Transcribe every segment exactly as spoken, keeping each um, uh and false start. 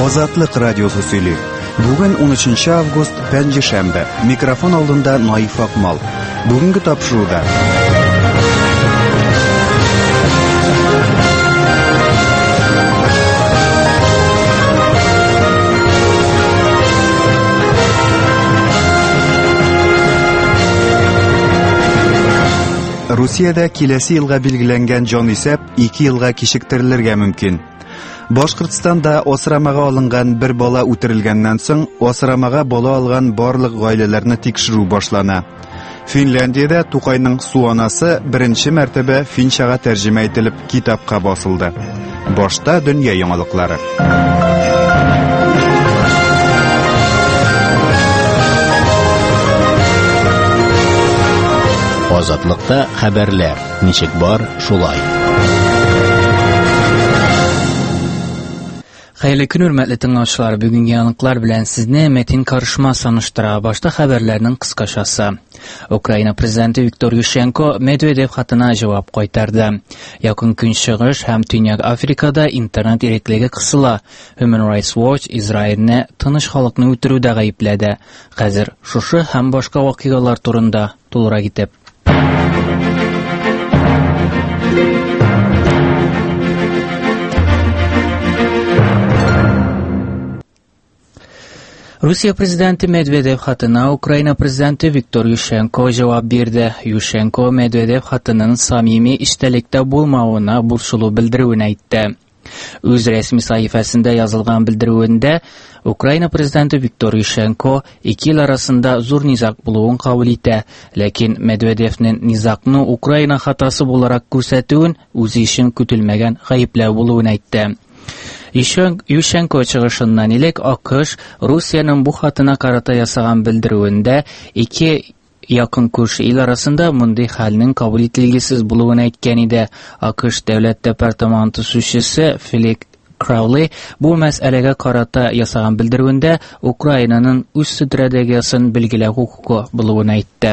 Азатлык радиосы сөйли. Бүген унөченче август, пәнҗешәмбе. Микрофон алдында Наиф Акмал. Бүгенге тапшыруда Русиядә киләсе елга билгеләнгән җанисәп ике елга кичектерелергә мөмкин. Башкортстанда асрамага алынган бер бала үтерелгәннән соң асрамага бала алган барлык гаиләләрне тикшерү башлана. Финляндиядә Тукайның су анасы беренче мәртәбә финчага тәрҗемә ителеп китапка басылды. Башта дөнья яңалыклары. Азатлыкта хәбәрләр. Ничек бар, шулай. Хәерле көн, хөрмәтле тыңлаучылар. Бүгенге яңалыклар белән сезне Мәтин Карышма саныштыра. Башта хәбәрләрнең кыскачасы. Украина президенты Виктор Ющенко Медведев хатына җавап кайтарды. Якын Көнчыгыш һәм Төньяк Африкада интернет иреклеге кысыла. Human Rights Watch Израильне тыныч халыкны үтерүдә гаепләде. Хәзер шушы һәм башка вакыйгалар турында тулырак итеп Русия президенты Медведев хатына Украина президенты Виктор Ющенко җавап бирде. Ющенко Медведев хатының самими иштәлектә булмавына бурчылу белдерүен әйтте. Үз рәсми сәхифәсендә язылган белдерүендә Украина президенты Виктор Ющенко ике ил арасында зур низак булуын кабул итә, ләкин Медведевнең низакны Украина хатасы буларак күрсәтүен үзе өчен көтелмәгән гаепләү булуын әйтте. Ющенко чыгышыннан элек АКШ Русияның бу хатына карата ясаган белдерүендә ике якын күрше ил арасында мондый хәлнең кабул ителгесез булуын әйткән иде. АКШ дәүләт департаменты сүзчесе Филип Краули бу мәсьәләгә карата ясаган белдерүендә Украинаның үз стратегиясын билгеләү хукукы булуын әйтте.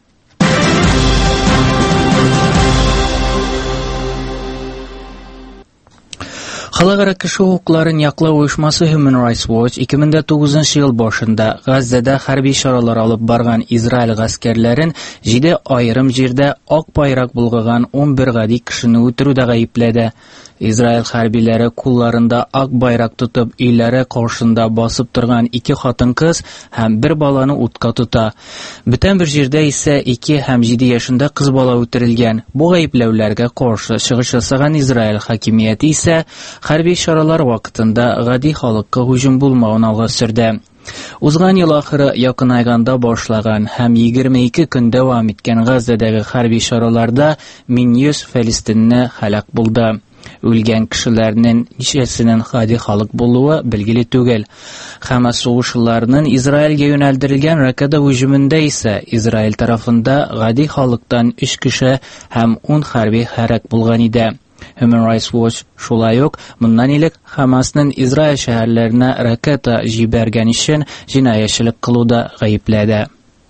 Халыкара кеше хукукларын яклау оешмасы Human Rights Watch ике мең тугызынчы ел башында Газзада хәрби чаралар алып барган Израиль гаскәрләрен җиде аерым җирдә ак байрак булган он бер гади кешене үтерүдә гаепләде. Израиль хәрбиләре кулларында ак байрак тотып өйләре каршында басып торган ике хатын-кыз һәм бер баланы утка тота. Бүтән бер җирдә исә ике һәм җиде яшендә кыз бала үтерелгән. Бу гаепләүләргә каршы чыгыш ясаган Израиль хакимияте исә хәрби чаралар вакытында гади халыкка һөҗүм булмавын алга сөрде. Узган ел ахыры якын айганда башлаган һәм егерме ике көн дәвам иткән Газзадагы хәрби чараларда мең йөз фәлистинне һәлак булды. Үлгән кешеләрнең ничәсенең гади халык булуы билгеле түгел. Хәмас сугышларының Израильгә юнәлдерелгән ракета һөҗүмендә исә Израиль тарафында гади халыктан өч кеше һәм ун хәрби һәлак булган иде. Human Rights Watch шулай ук моннан элек Хәмасның Израиль шәһәрләренә ракета җибәргән өчен җинаятьчелек кылуда гаепләде.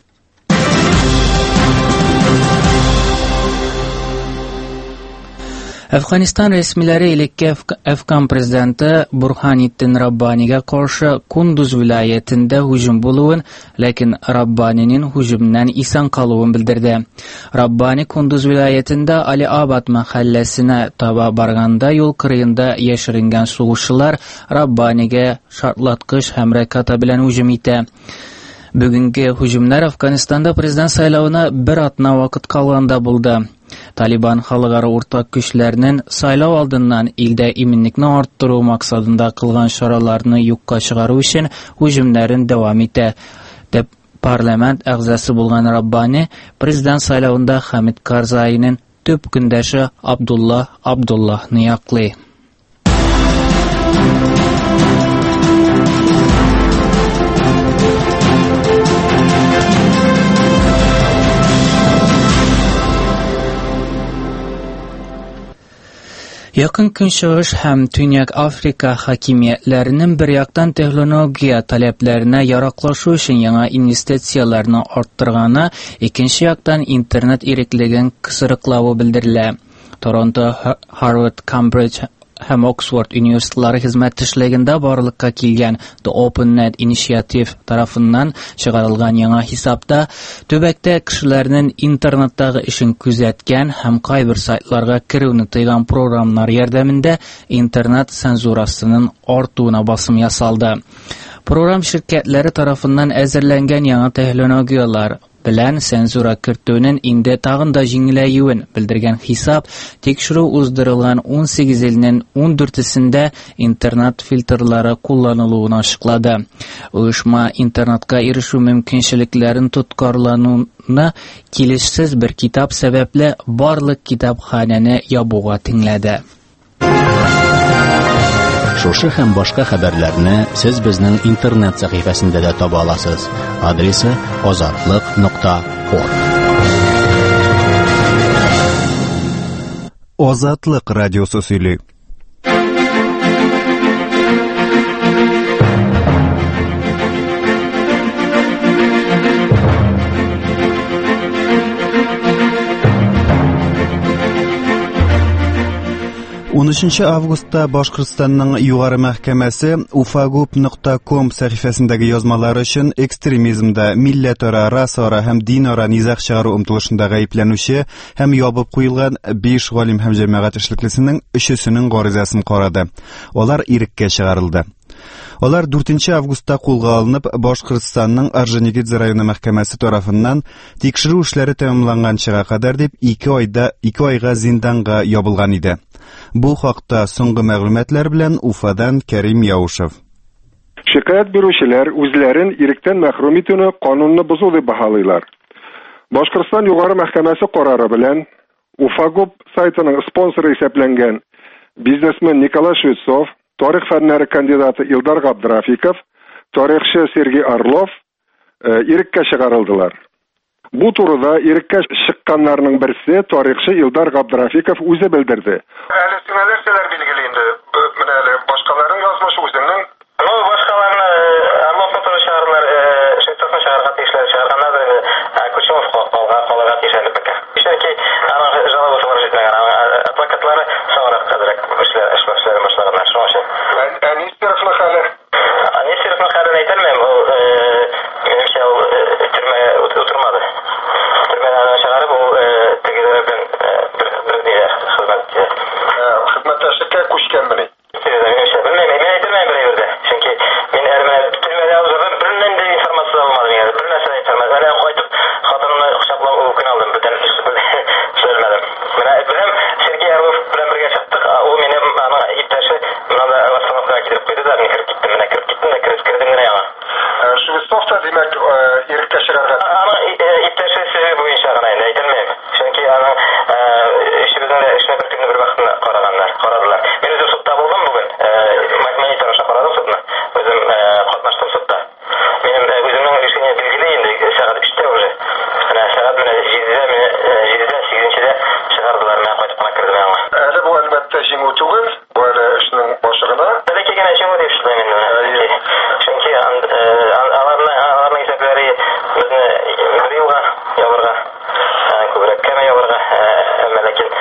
Әфганистан рәсмиләре элекке Әфган президенты Бурханиттин Раббанигә каршы Кундуз вилаятендә һөҗүм булуын, ләкин Раббанинең һөҗүмнән исән калуын белдерде. Раббани Кундуз вилаятендә Али-Абад мәхәлләсенә таба барганда юл кырыенда яшеренгән сугышчылар Раббанигә шартлаткыч һәм ракета белән һөҗүм итә. Бүгенге һөҗүмнәр Әфганистанда президент сайлауына бер атна вакыт калганда булды. Талибан халыкара уртак көчләрнең сайлау алдыннан илдә иминлекне арттыру максатында кылган чараларны юкка чыгару өчен һөҗүмнәрен дәвам итә. Дип парламент әгъзасы булган Раббани президент сайлауында Хамид Карзайның төп көндәше Абдулла Абдуллахны яклый. Якын Көнчыгыш һәм Төньяк Африка хакимиятләренең бер яктан технология таләпләренә яраклашу өчен яңа инвестицияларны арттырганы, икенче яктан интернет иреклеген кысрыклавы белдерелә. Торонто, Harvard, Cambridge һәм Оксфорд университетлары хезмәттәшлегендә барлыкка килгән The OpenNet Initiative тарафыннан чыгарылган яңа хисапта төбәктә кешеләрнең интернеттагы эшен күзәткән һәм кайбер сайтларга керүне тыйган программнар ярдәмендә интернет цензурасының артуына басым ясалды. Программ şirketләре тарафыннан әзерләнгән яңа технологиялар белән цензура кертүнең инде тагын да җиңеләюен белдергән хисап тикшерү уздырылган ун сигез илнең ун дүртесендә интернет фильтрлары кулланылуын ачыклады. Оешма интернетка ирешү мөмкинчелекләрен тоткарлануны килешсез бер китап сәбәпле барлык китапханәне ябуга тиңләде. Шушы һәм башка хәбәрләрне сез безнең интернет сәхифәсендә дә таба аласыз. Адресы азатлык нокта орг. Азатлык радиосы сөйли. он өченче августта Башкортстанның югары мәхкәмәсе ufagub нокта ком сәхифәсендәге язмалары өчен экстремизмда, милләтара, расара һәм динара низах чыгару омтылышында гаепләнүче һәм ябып куелган биш галим һәм җәмәгать эшлеклесенең өчесенең гаризасын карады. Алар иреккә чыгарылды. Алар дүртенче августта кулга алынып, Башкортстанның Орджоникидзе районы мәхкәмәсе тарафыннан тикшерү эшләре тәмамланганчыга кадәр дип ике айда ике айга зинданга ябылган иде. Бу хакта соңгы мәгълүматлар белән Уфадан Кәрим Яушев. Шикаят бирүчеләр үзләрен иректән мәхрүм итүне канунны бозу дип баһалыйлар. Башкортстан югары мәхкәмәсе карары белән ufagub сайтының спонсоры исәпләнгән бизнесмен Николай Швецов, тарих фәннәре кандидаты Илдар Габдрафиков, тарихчы Сергей Орлов иреккә чыгарылдылар. Бу турыда иреккә чыкканнарның берсе тарихчы Илдар Габдрафиков үзе белдерде. Әле сиңәләрселәр билгеле инде. Менә әле башкаларын язмышы үзенең. Ну, башкаларны Орловны туры чыгарлар, Швецовны чыгарга тиешләр, чыгарганнар инде. Күчмов калга калга тиешләр бик. Чөнки аның җавабы туры җитмәгән. Адвокатлары соңрак кадәрәк эшләр эшләр башлаганнар. Шуңа өчен. Әни Стерфны хәле. Әни Стерфны хәле әйтелмәм. Ул менимчә ул төрмә утырмады. Төрмәдән чыгарып ул тегеләр белән бер бер дия хезмәт хезмәттәшлеккә күчкәнмени. Менимчә белмәм, мен әйтелмәм бер yerdə. Чөнки мин әрмән төрмәдә узган бернән дә информация алмадым инде. Бер нәрсә әйтелмәде. Менә кайтып хатынымны кочаклап укын алдым. Бүтән сөйләмәдем. Менә беләм Сергей Орлов белән бергә чыктык. Ул минем аны иптәше монда Востокка китереп куйды да, мин кирип киттем. Менә кирип киттем дә кирип кирдем генә яңа. Швецов та димәк иреккә чыгарга. Аны иптәше сөзе буенча гына инде әйтелмәм. Чөнки аның эшебезнең дә эшне бер көнне бер вакытны караганнар, карадылар. Мин үзем судта булдым бүген. Мәхкәмә тарафы карады судны. Үзем катнаштым судта. Минем үземнең решение билгеле инде сәгать өчтә уже. Менә сәгать менә җидедә менә җидедә сигезенчедә чыгардылар, менә кайтып кына кирдем аңа. Әле бу әлбәттә җиңү түгел, бу әле эшнең башлыгына. Бәлки генә җиңү дип эшләйм инде. Чөнки аларның аларның исәпләре безне бер елга ябырга, күбрәк кәмә ябырга, әмма ләкин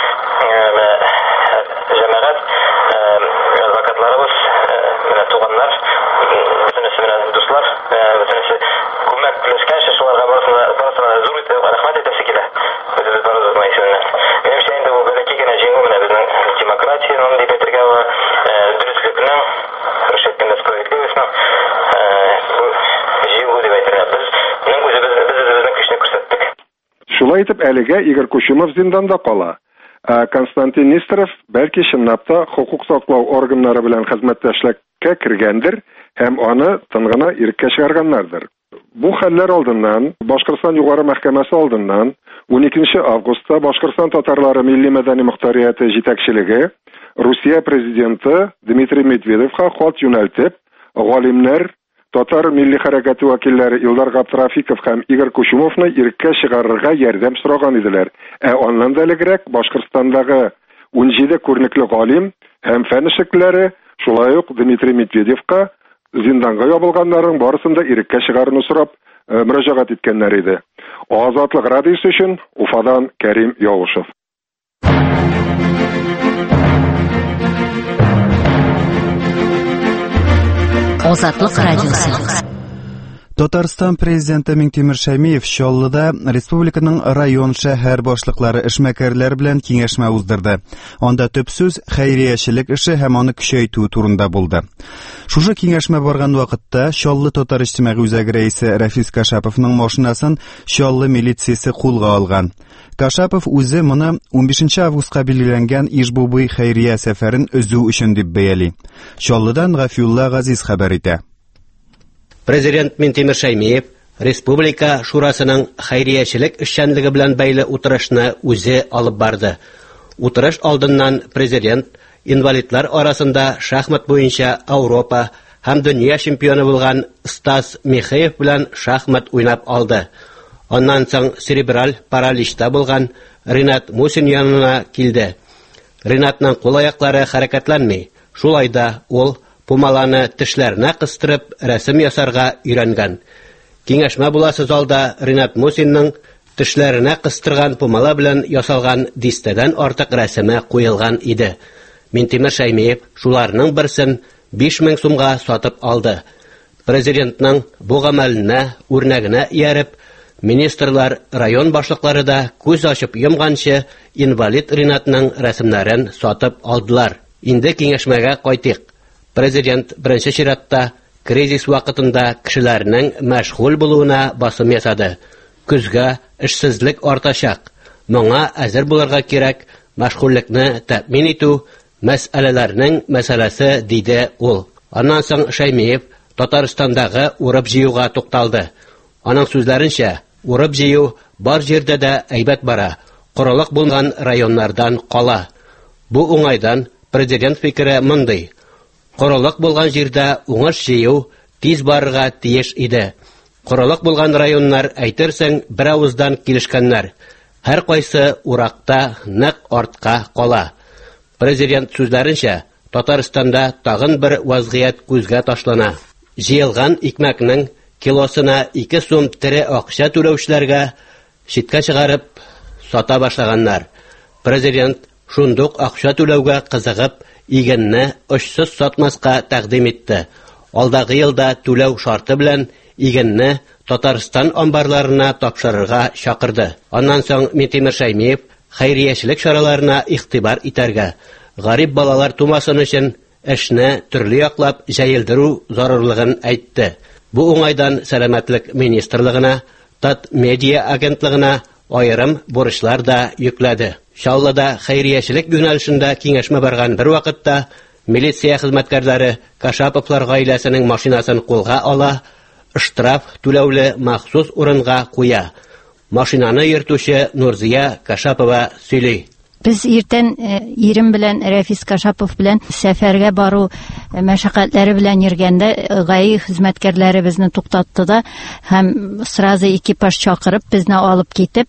җәмәгать адвокатларыбыз, менә туганнар, бөтенесе менә дуслар, бөтенесе күмәк белешкәнчә шуларга барысына барысына зур итеп рәхмәт итәсе килә. Үзебез барыбыз мәйсәннәр. Менимчә инде бу бәлки генә җиңү менә безнең демократияның дип әйтергә ва дөреслекнең, рәшәткәндә справедливостьның җиңү дип әйтергә. Безнең үзебез безнең көчне күрсәттек. Шулай итеп әлегә Игорь Кучумов зинданда кала. Константин Нестеров бәлки чынлап та хукук саклау органнары белән хезмәттәшлеккә кергәндер һәм аны тынгына иреккә чыгарганнардыр. Бу хәлләр алдыннан Башкортстан югары мәхкәмәсе алдыннан он икенче августта Башкортстан татарлары милли мәдәни мөхтәрияте җитәкчелеге Русия президенты Дмитрий Медведевка хат юнәлтеп, галимнәр, татар милли хәрәкәте вәкилләре Илдар Габдрафиков һәм Игорь Кучумовны иреккә чыгарырга ярдәм сораган иделәр. Ә аннан да элегрәк Башкортстандагы он җиде күренекле галим һәм фән эшлеклеләре, шулай ук Дмитрий Медведевка зинданга ябылганнарның барысын да иреккә чыгаруны сорап мөрәҗәгать иткәннәр иде. Азатлык радиосы өчен Уфадан Кәрим Яушев. Азатлык радиосы. Татарстан президенты Минтимер Шәймиев Чаллыда республиканың район шәһәр башлыклары эшмәкәрләр белән киңәшмә уздырды. Анда төп сүз хәйриячелек эше һәм аны көчәйтү турында булды. Шушы киңәшмә барган вакытта Чаллы татар иҗтимагый үзәге рәисе Рафис Кашаповның машинасын Чаллы милициясе кулга алган. Кашапов үзе моны он бишенче августка билгеләнгән Ишбубый хәйрия сәфәрен өзү өчен дип бәяли. Чаллыдан Гафиулла Газиз хәбәр итә. Президент Минтимер Шәймиев Республика Шурасының хәйриячелек эшчәнлеге белән бәйле утырышны үзе алып барды. Утырыш алдыннан президент инвалидлар арасында шахмат буенча Европа һәм дөнья чемпионы булган Стас Михеев белән шахмат уйнап алды. Аннан соң церебраль параличта булган Ринат Мусин янына килде. Ринатның кул-аяклары хәрәкәтләнми. Шулайда ул пумаланы тешләренә кыстырып рәсем ясарга өйрәнгән. Киңәшмә буласы залда Ринат Мусинның тешләренә кыстырган пумала белән ясалган дистәдән артык рәсеме куелган иде. Минтимер Шәймиев шуларның берсен биш мең сумга сатып алды. Президентның бу гамәленә үрнәгенә ияреп, министрлар, район башлыклары да күз ачып йомганчы инвалид Ринатның рәсемнәрен сатып алдылар. Инде киңәшмәгә кайтыйк. Президент беренче чиратта кризис вакытында кешеләрнең мәшгуль булуына басым ясады. Күзгә эшсезлек артачак. Моңа әзер булырга кирәк, мәшгульлекне тәэмин итү мәсьәләләрнең мәсьәләсе диде ул. Аннан соң Шәймиев Татарстандагы урып җыюга тукталды. Аның сүзләренчә, урып җыю бар җирдә дә әйбәт бара, корылык булган районнардан кала. Бу уңайдан президент фикере мондый: Корылык булган җирдә уңыш җыю тиз барырга тиеш иде. Корылык булган районнар әйтерсең бер авыздан килешкәннәр. Һәр кайсы уракта нәк артка кала. Президент сүзләренчә, Татарстанда тагын бер вазгыять күзгә ташлана. Җыелган икмәкнең килосына ике сум тере акча түләүчеләргә читкә чыгарып сата башлаганнар. Президент шундук акча түләүгә кызыгып, игенне очсыз сатмаска тәкъдим итте. Алдагы елда түләү шарты белән игенне Татарстан амбарларына тапшырырга чакырды. Аннан соң Минтимер Шәймиев хәйриячелек чараларына игътибар итәргә, гарип балалар тумасын өчен эшне төрле яклап җәелдерү зарурлыгын әйтте. Бу уңайдан сәламәтлек министрлыгына, Тат медиа агентлыгына айрым бурычлар да йөкләде. Чаллыда хәйриячелек юнәлешендә киңәшмә барган бер вакытта милиция хезмәткәрләре Кашаповлар гаиләсенең машинасын кулга ала, штраф түләүле махсус урынга куя. Машинаны йөртүче Нурзия Кашапова сөйли. Без иртән ирем белән Рафис Кашапов белән сәфәргә бару мәшәкатьләре белән йөргәндә гаи хезмәткәрләре безне туктатты да һәм сразу экипаж чакырып безне алып китеп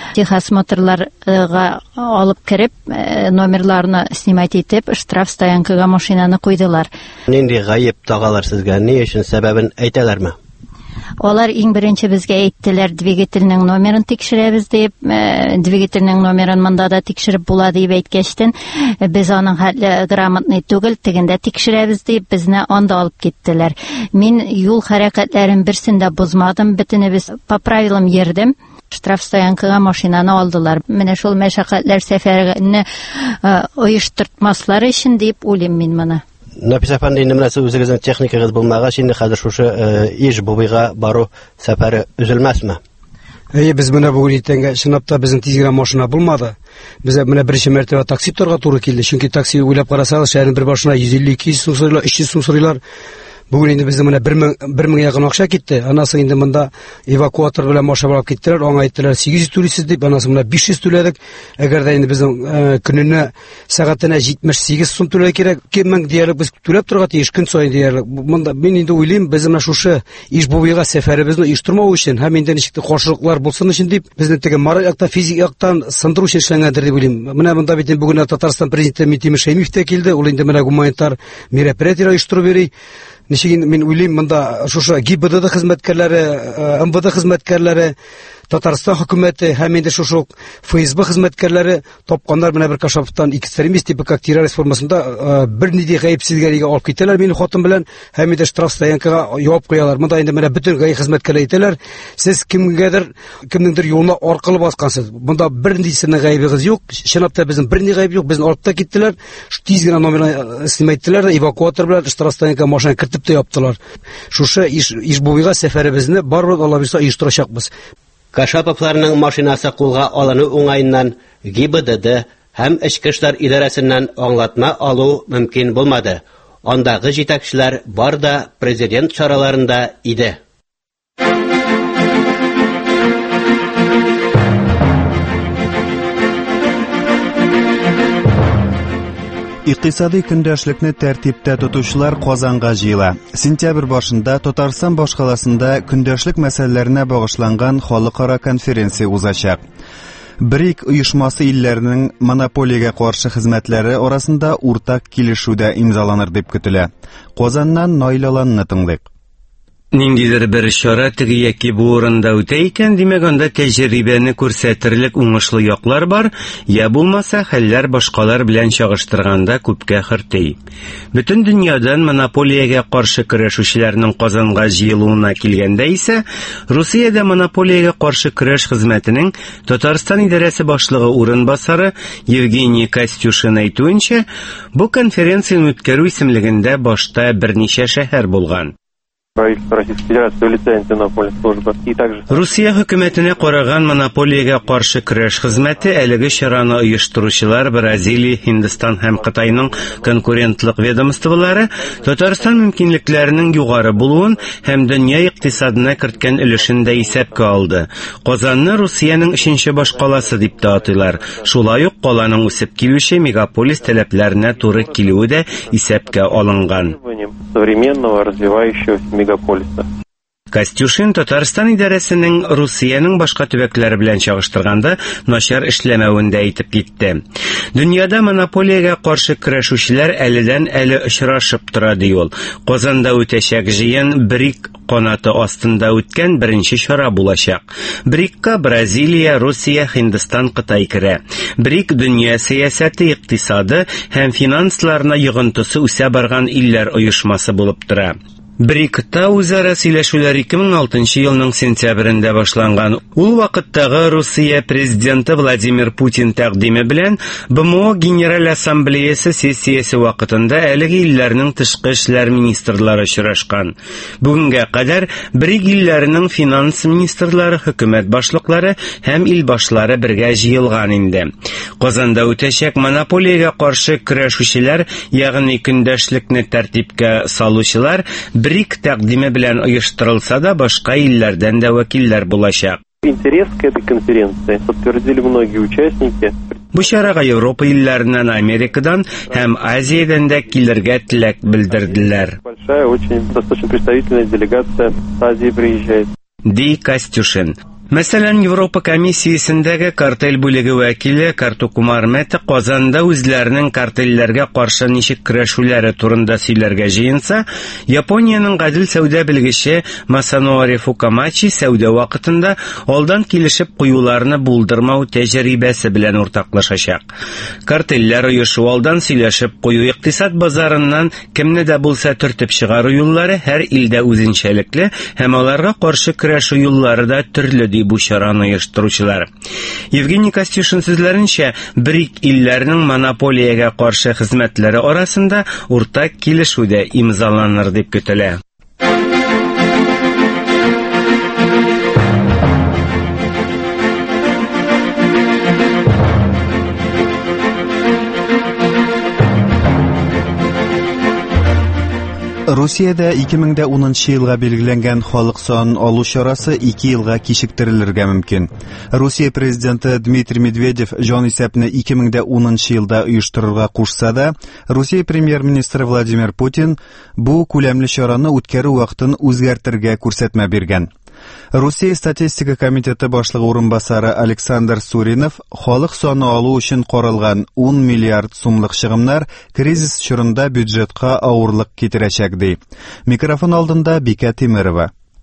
техосмотрларга алып кереп номерларны снимать итеп штраф стоянкага машинаны куйдылар. Нинди гаип тагалар сезгә, ни өчен сәбәбен әйтәләрме? Алар иң беренче безгә әйттеләр, двигательнең номерын тикшерәбез дип, двигательнең номерын монда да тикшереп була дип әйткәчтен, без аның хәтле грамотный түгел, тегендә тикшерәбез дип безне анда алып киттеләр. Мин юл хәрәкәтләрен берсен дә бозмадым, бөтенебез по правилам йөрдем. Штраф стоянкага машинаны алдылар. Менә шул мәшәкатьләр сәфәрне оештыртмаслар өчен дип уйлыйм мин моны. Нафис әфәнди, менә сез үзегезнең техникагыз булмагач, инде хәзер шушы Ишбубыйга бару сәфәре өзелмәсме? Әйе, без менә бүген иртәнгә чынлап та безнең тиз генә машина булмады. Без менә беренче мәртәбә такси торырга туры килде. Чөнки такси уйлап карасагыз, шәһәрнең бер башына йөз илле ике сум сорыйлар, өч йөз сум сорыйлар. Бүген инде безнең менә бер мең ягын акча китте. Анасы инде монда эвакуатор белән машина алып киттеләр. Аңа әйттеләр сигез йөз түлисез дип, анасы менә биш йөз түләдек. Әгәр дә инде безнең көненә сәгатенә җитмеш сигез сум түләргә кирәк, ике мең диярлек без түләп торырга тиеш көн саен диярлек. Монда мин инде уйлыйм, без менә шушы Ишбубыйга сәфәребезне оештырмау өчен һәм инде ничек каршылыклар булсын өчен дип, безнең теге мораль яктан, физик яктан сындыру өчен эшләнгәндер дип уйлыйм. Менә монда бит бүген Татарстан президенты Минтимер Шәймиев тә килде. Ул инде менә гуманитар мероприятие оештырып йөри. Ничек мин уйлыйм, монда шушы ГИБДД хезмәткәрләре, МВД хезмәткәрләре, Татарстан хөкүмәте һәм инде шушы ФСБ хезмәткәрләре тапканнар менә бер Кашаповтан экстремист типы как террорист формасында бер нидә гаепсезгәлегә алып китәләр мине хатын белән һәм инде штраф стоянкага явап куялар. Монда инде менә бөтен гаи хезмәткәрләр әйтәләр, сез кемгәдер кемнеңдер юлына аркылы баскансыз. Монда бер нидә гаебегез юк. Чынлап та безнең бер ни гаеб юк. Безне алып та киттеләр. Тиз генә номерны снимайттылар, эвакуатор белән штраф стоянкага машина кертеп тә яптылар. Шушы иш иш буйга сәфәребезне барыбыз Алла бирсә оештырачакбыз. Кашаповларның машинасы кулга алыну уңайыннан ГИБДД һәм Эчке эшләр идарәсеннән аңлатма алу мөмкин булмады. Андагы җитәкчеләр бар да президент чараларында иде. Икътисади көндәшлекне тәртиптә тотучылар Казанга җыела. Сентябрь башында Татарстан башкаласында көндәшлек мәсьәләләренә багышланган халыкара конференция узачак. БРИК оешмасы илләренең монополиягә каршы хезмәтләре арасында уртак килешүдә имзаланыр дип көтелә. Казаннан Найлаланны тыңлыйк. Ниндидер бер чара теге яки бу урында үтә икән, димәк анда тәҗрибәне күрсәтерлек уңышлы яклар бар, я булмаса хәлләр башкалар белән чагыштырганда күпкә хөрти. Бөтен дөньядан монополиягә каршы көрәшүчеләрнең Казанга җыелуына килгәндә исә, Русиядә монополиягә каршы көрәш хезмәтенең Татарстан идарәсе башлыгы урынбасары Евгений Костюшин әйтүенчә, бу конференцияне үткәрү исемлегендә башта берничә шәһәр булган. Русия хөкүмәтенә караган монополиягә каршы көрәш хезмәте әлеге чараны оештыручылар Бразилия, Һиндстан һәм Кытайның конкурентлык ведомстволары Татарстан мөмкинлекләренең югары булуын һәм дөнья икътисадына керткән өлешен дә исәпкә алды. Казанны Русиянең өченче башкаласы дип тә атыйлар. Шулай ук каланың үсеп килүче мегаполис таләпләренә туры килүе дә исәпкә алынган. Современного развивающегося мегаполиса. Костюшин Татарстан идарәсенең Русиянең башка төбәкләре белән чагыштырганда начар эшләмәвен дә әйтеп китте. Дөньяда монополиягә каршы көрәшүчеләр әледән әле очрашып тора ди ул. Казанда үтәчәк җыен БРИК канаты астында үткән беренче чара булачак. БРИКка Бразилия, Русия, Һиндстан, Кытай керә. БРИК дөнья сәясәте, икътисады һәм финансларына йогынтысы үсә барган илләр оешмасы булып тора. БРИКта үзара сөйләшүләр ике мең алтынчы елның сентябрендә башланган. Ул вакыттагы Русия президенты Владимир Путин тәкъдиме белән БМО Генераль Ассамблеясы сессиясе вакытында әлеге илләрнең тышкы эшләр министрлары очрашкан. Бүгенгә кадәр БРИК илләренең финанс министрлары, хөкүмәт башлыклары һәм ил башлары бергә җыелган инде. Казанда үтәчәк монополиягә каршы көрәшүчеләр, ягъни көндәшлекне тәртипкә салучылар БРИК тәкъдиме белән оештырылса да, башка илләрдән дә вәкилләр булачак. Интерес к этой конференции подтвердили многие участники. Бу чарага Европа илләреннән, Америкадан һәм Азиядән дә килергә теләк белдерделәр. Большая, очень достаточно представительная делегация с Азии приезжает. Ди Костюшин. Мәсәлән, Европа комиссиясендәге картель бүлеге вәкиле Картукумар Мәте Казанда үзләренең картельләргә каршы ничек көрәшүләре турында сөйләргә җыенса, Япониянең гадел сәүдә белгече Масанори Фукамачи сәүдә вакытында алдан килешеп куюларны булдырмау тәҗрибәсе белән уртаклашачак. Картельләр оешу, алдан сөйләшеп кую, икътисад базарыннан кемне дә булса төртеп чыгару юллары һәр илдә үзенчәлекле һәм аларга каршы көрәшү юллары да төрле бу чараны оештыручылар. Евгений Костюшин сүзләренчә, БРИК илләренең монополиягә каршы хезмәтләре арасында уртак килешү дә имзаланыр дип көтелә. Русиядә ике мең унынчы елга билгеләнгән халык сан алу чарасы ике елга кичектерелергә мөмкин. Русия президенты Дмитрий Медведев җан исәпне ике мең унынчы елда оештырырга кушса да, Русия премьер-министры Владимир Путин бу күләмле чараны үткәрү вакытын үзгәртергә күрсәтмә биргән. Русия статистика комитеты башлыгы урынбасары Александр Суринов халык саны алу өчен каралган ун миллиард сумлык чыгымнар кризис чорында бюджетка авырлык китерәчәк ди. Микрофон алдында Бика Тимерова.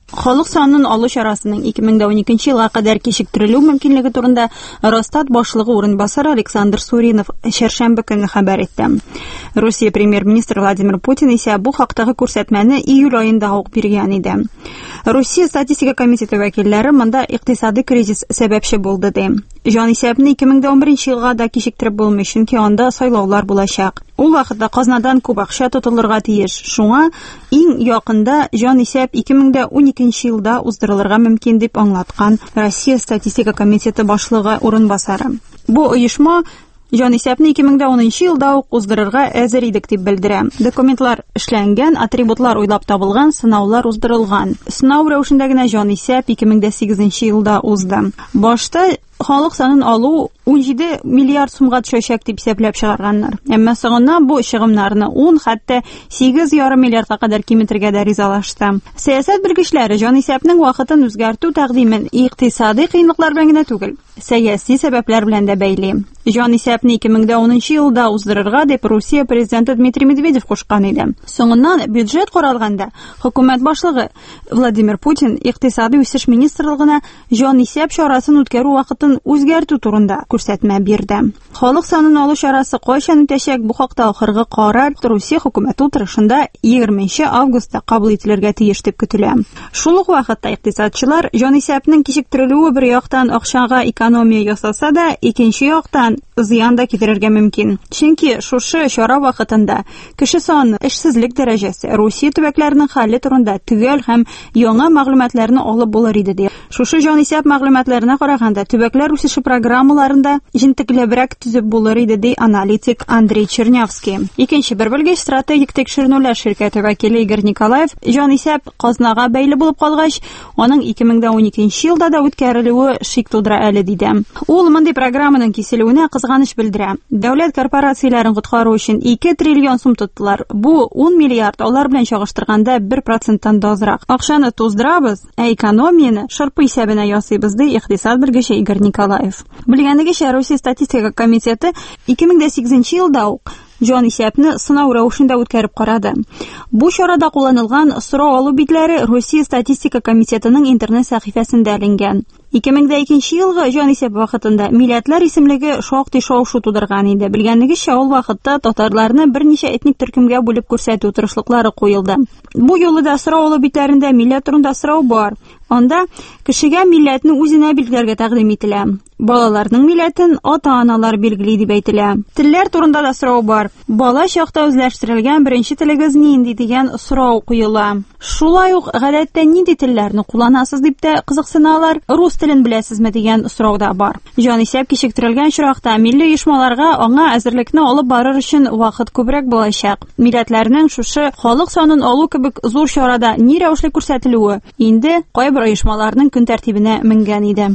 Халык санын алу чарасының ике мең дә уникенче елга кадәр кичектерелү мөмкинлеге турында Росстат башлыгы урынбасары Александр Суринов чәршәмбе көнне хәбәр итте. Россия премьер-министры Владимир Путин исә бу хактагы күрсәтмәне июль аенда ук биргән иде. Россия статистика комитеты вәкилләре монда икътисади кризис сәбәпче булды ди. Җанисәпне ике мең дә унберенче елга да кичектереп булмый, чөнки анда сайлаулар булачак. Ул вакытта казнадан күп акча тотылырга тиеш. Шуңа иң якында җанисәп ике мең дә уникенче елда уздырылырга мөмкин дип аңлаткан Россия статистика комитеты башлыгы урынбасары. Бу оешма җанисәпне ике мең дә унынчы елда ук уздырырга әзер идек дип белдерә. Документлар эшләнгән, атрибутлар уйлап табылган, сынаулар уздырылган. Сынау рәвешендә генә җанисәп ике мең дә сигезенче елда узды. Башта халык санын алу он җиде миллиард сумга төшәчәк дип исәпләп чыгарганнар. Әмма соңыннан бу чыгымнарны он, хәтта сигез ярым миллиардка кадәр киметергә дә ризалашты. Сәясәт белгечләре җанисәпнең вакытын үзгәртү тәкъдимен икътисади кыенлыклар белән генә түгел, сәяси сәбәпләр белән дә бәйли. Җанисәпне ике мең дә унынчы елда уздырырга дип Россия президенты Дмитрий Медведев кушкан иде. Соңыннан бюджет каралганда хөкүмәт башлыгы Владимир Путин икътисади үсеш министрлыгына җанисәп чарасын үткәрү вакытын үзгәртү турында күрсәтмә бирде. Халык санын алу чарасы кайчан үтәчәк, бу хакта ахыргы карар Россия хөкүмәте утырышында егерменче августта кабул ителергә тиеш дип көтелә. Шул ук вакытта икътисадчылар җанисәпнең кичектерелүе бер яктан акчага экономия ясаса да, икенче яктан зыян да китерергә мөмкин. Чөнки шушы чара вакытында кеше саны, эшсезлек дәрәҗәсе, Россия төбәкләренең хәле турында төгәл һәм яңа мәгълүматларны алып булыр иде ди. Шушы җанисәп мәгълүматларына караганда төбәкләр үсеше программаларында җентекләбрәк төзеп булыр иде ди аналитик Андрей Чернявский. Икенче бер белгеч, стратегик тикшеренүләр ширкәте вәкиле Игорь Николаев, җанисәп казнага бәйле булып калгач, аның ике мең дә уникенче елда да үткәрелүе шик тудыра әле диде. Ул мондый программаның киселүенә кызганыч белдерә. Дәүләт корпорацияләрен коткару өчен ике триллион сум тоттылар. Бу он миллиард, алар белән чагыштырганда бер проценттан да азрак. Акчаны туздырабыз, ә экономияны шырпы исәбенә ясыйбыз ди икътисад белгече Игорь Николаев. Белгәнегезчә, Россия статистика комитеты ике мең дә сигезенче елда ук җанисәпне сынау рәвешендә үткәреп карады. Бу чарада кулланылган сорау алу битләре Россия статистика комитетының интернет сәхифәсендә эленгән. ике мең дә икенче елгы җанисәп вакытында милләтләр исемлеге шактый шау-шу тудырган иде. Белгәнегезчә, ул вакытта татарларны берничә этник төркемгә бүлеп күрсәтү тырышлыклары куелды. Бу юлы да сорау алу битләрендә милләт турында сорау бар. Анда кешегә милләтне үзенә билгеләргә тәкъдим ителә. Балаларның милләтен ата-аналар билгели дип әйтелә. Телләр турында да сорау бар. Бала чакта үзләштерелгән беренче телегез нинди дигән сорау куела. Шулай ук гадәттә нинди телләрне кулланасыз дип тә кызыксыналар. Рус телен беләсезме дигән сорау да бар. Җанисәп кичектерелгән чиракта милли оешмаларга аңа әзерлекне алып барыр өчен вакыт күбрәк булачак. Милләтләрнең шушы халык санын алу кебек зур чарада ни рәвешле күрсәтелүе инде кайбер оешмаларның көн тәртибенә менгән иде.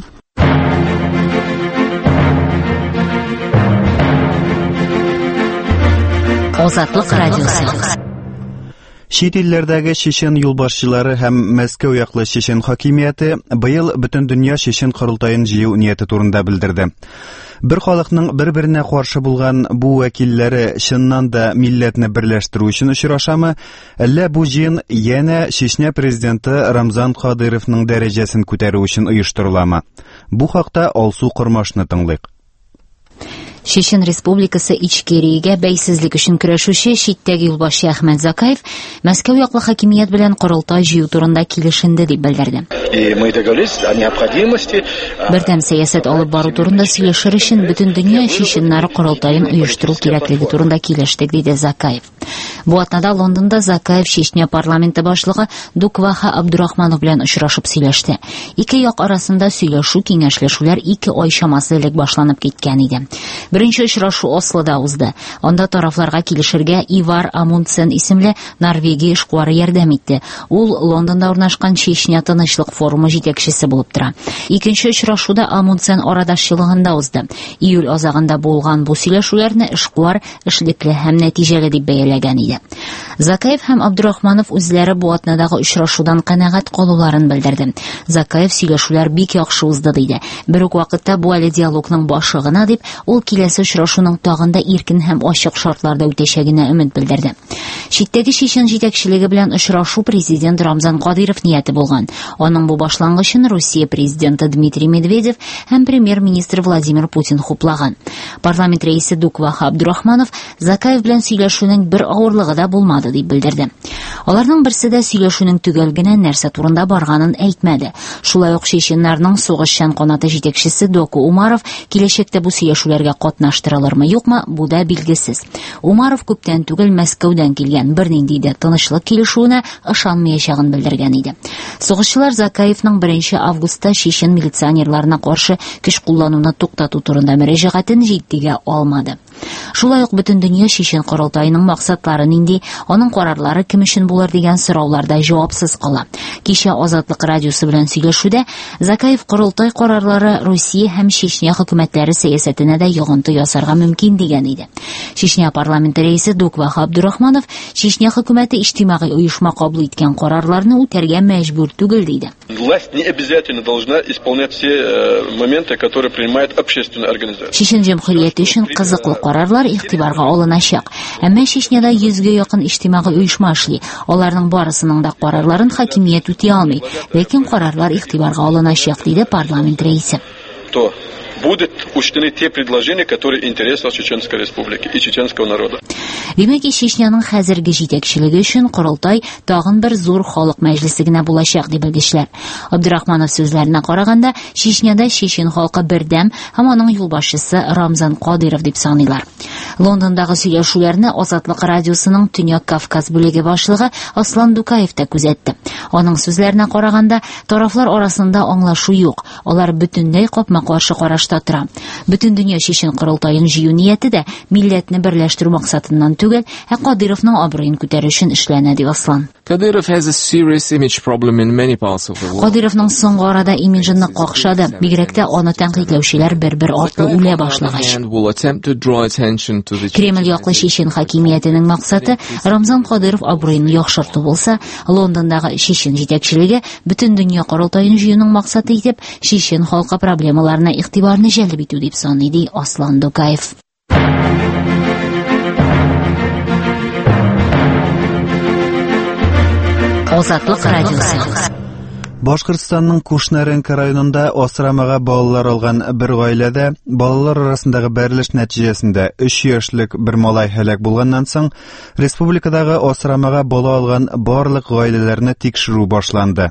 Азатлык радиосы. Чит илләрдәге чечен юлбашчылары һәм Мәскәү яклы чечен хакимияте быел бөтен дөнья чечен корылтаен җыю нияте турында белдерде. Бер халыкның бер-беренә каршы булган бу вәкилләре чыннан да милләтне берләштерү өчен очрашамы, әллә бу җыен янә Чечня президенты Рамзан Кадыровның дәрәҗәсен күтәрү өчен оештырыламы? Бу хакта Алсу Кормашны тыңлыйк. Чечен Республикасы ичкеригә бәйсезлек өчен көрәшүче читтәге юлбашчы Әхмәт Закаев Мәскәү яклы хакимият белән корылтай җыю турында килешенде дип белдерде. Бердәм сәясәт алып бару турында сөйләшер өчен бөтен дөнья чеченнары корылтайын оештыру кирәклеге турында килештек, диде Закаев. Бу атнада Лондонда Закаев Чечня парламенты башлыгы Дукваха Абдурахманов белән очрашып сөйләште. Ике як арасында сөйләшү, киңәшләшүләр ике ай чамасы элек башланып киткән иде. Беренче очрашу Ослода узды. Анда тарафларга килешергә Ивар Амундсен исемле Норвегия эшкуары ярдәм итте. Ул Лондонда урнашкан Чечня тынычлык форумы җитәкчесе булып тора. Икенче очрашуда Амундсен арадашчылыгында узды. Июль азагында булган бу сөйләшүләрне эшкуар эшлекле һәм нәтиҗәле дип бәяләгән иде. диде. Закаев һәм Абдурахманов үзләре бу атнадагы очрашудан канәгать калуларын белдерде. Закаев сөйләшүләр бик яхшы узды диде. Бер үк вакытта бу әле диалогның башы гына дип, ул киләсе очрашуның тагында иркен һәм ачык шартларда үтәчәгенә өмет белдерде. Читтәге Чечен җитәкчелеге белән очрашу президент Рамзан Кадыров нияте булган. Аның бу башлангычын Россия президенты Дмитрий Медведев һәм премьер-министр Владимир Путин хуплаган. Парламент рәисе Дуквах Абдурахманов Закаев белән сөйләшүнең бер авырлыгы да булмады дип белдерде. Аларның берсе дә сөйләшүнең төгәл генә нәрсә турында барганын әйтмәде. Шулай ук чеченнарның сугышчан канаты җитәкчесе Доку Умаров киләчәктә бу сөйләшүләргә катнаштырылырмы, юкмы, бу да билгесез. Умаров күптән түгел Мәскәүдән килгән, бернинди дә тынычлык килешүенә ышанмаячагын белдергән иде. Сугышчылар Закаевның беренче августта чечен милиционерларына каршы көч куллануны туктату турында мөрәҗәгатен җитдигә алмады. Шулай ук бөтен дөнья чечен корылтайының максатлары нинди, аның карарлары кем өчен булыр дигән сорауларда җавапсыз кала. Кичә Азатлык радиосы белән сөйләшүдә Закаев корылтай карарлары Россия һәм Чечня хөкүмәтләре сәясәтенә дә йогынты ясарга мөмкин дигән иде. Чечня парламенты рәисе Дуквах Абдурахманов Чечня хөкүмәте иҗтимагый оешма кабул иткән карарларны үтәргә мәҗбүр түгел диде. Власть не обязательно должна исполнять все моменты, которые принимает общественная организация. Чечен җәмгыяте өчен кызыклы карарлар игътибарга алыначак. Әмма Чечняда йөзгә якын иҗтимагый оешма эшли. Аларның барысының да карарларын хакимият үти алмый, ләкин карарлар игътибарга алыначак диде парламент рәисе. То будут учтены те предложения, которые интересуют Чеченской республики и чеченского народа. Димәк, Чечняның хәзерге җитәкчелеге өчен корылтай тагын бер зур халык мәҗлесе генә булачак дип белгечләр. Абдурахманов сүзләренә караганда, Чечняда чечен халкы бердәм һәм аның юлбашчысы Рамзан Кадыров дип саныйлар. Лондондагы сөйләшүләрне Азатлык радиосының Төньяк Кавказ бүлеге башлыгы Аслан Дукаев та күзәтте. Аның сүзләренә караганда, тарафлар арасында аңлашу юк. Алар бөтенләй капма-каршы карашта тора. Бөтен дөнья чечен корылтайын җыю нияте дә милләтне берләштерү максатыннан түгел, ә Кадыровның абруен күтәрү өчен эшләнә дип Аслан. Kadyrov has a serious image problem in many parts of the world. Кадыровның соңгы арада имиджын какшады, бигрәк тә аны тәнкыйтьләүчеләр бер-бер артлы үлә башлагач. Кремль яклы чечен хакимиятенең максаты Рамзан Кадыров абруен яхшырту булса, Лондондагы чечен җитәкчелеге бөтен дөнья корылтайын җыюның максаты итеп чечен халкы проблемаларына игътибарны җәлеп итү дип саный ди Аслан Дукаев. Азатлык радиосы. Башкортстанның Кушнаренко районында асрамага балалар алган бер гаиләдә балалар арасындагы бәрелеш нәтиҗәсендә өч яшьлек бер малай һәлак булганнан соң республикадагы асрамага бала алган барлык гаиләләрне тикшерү башланды.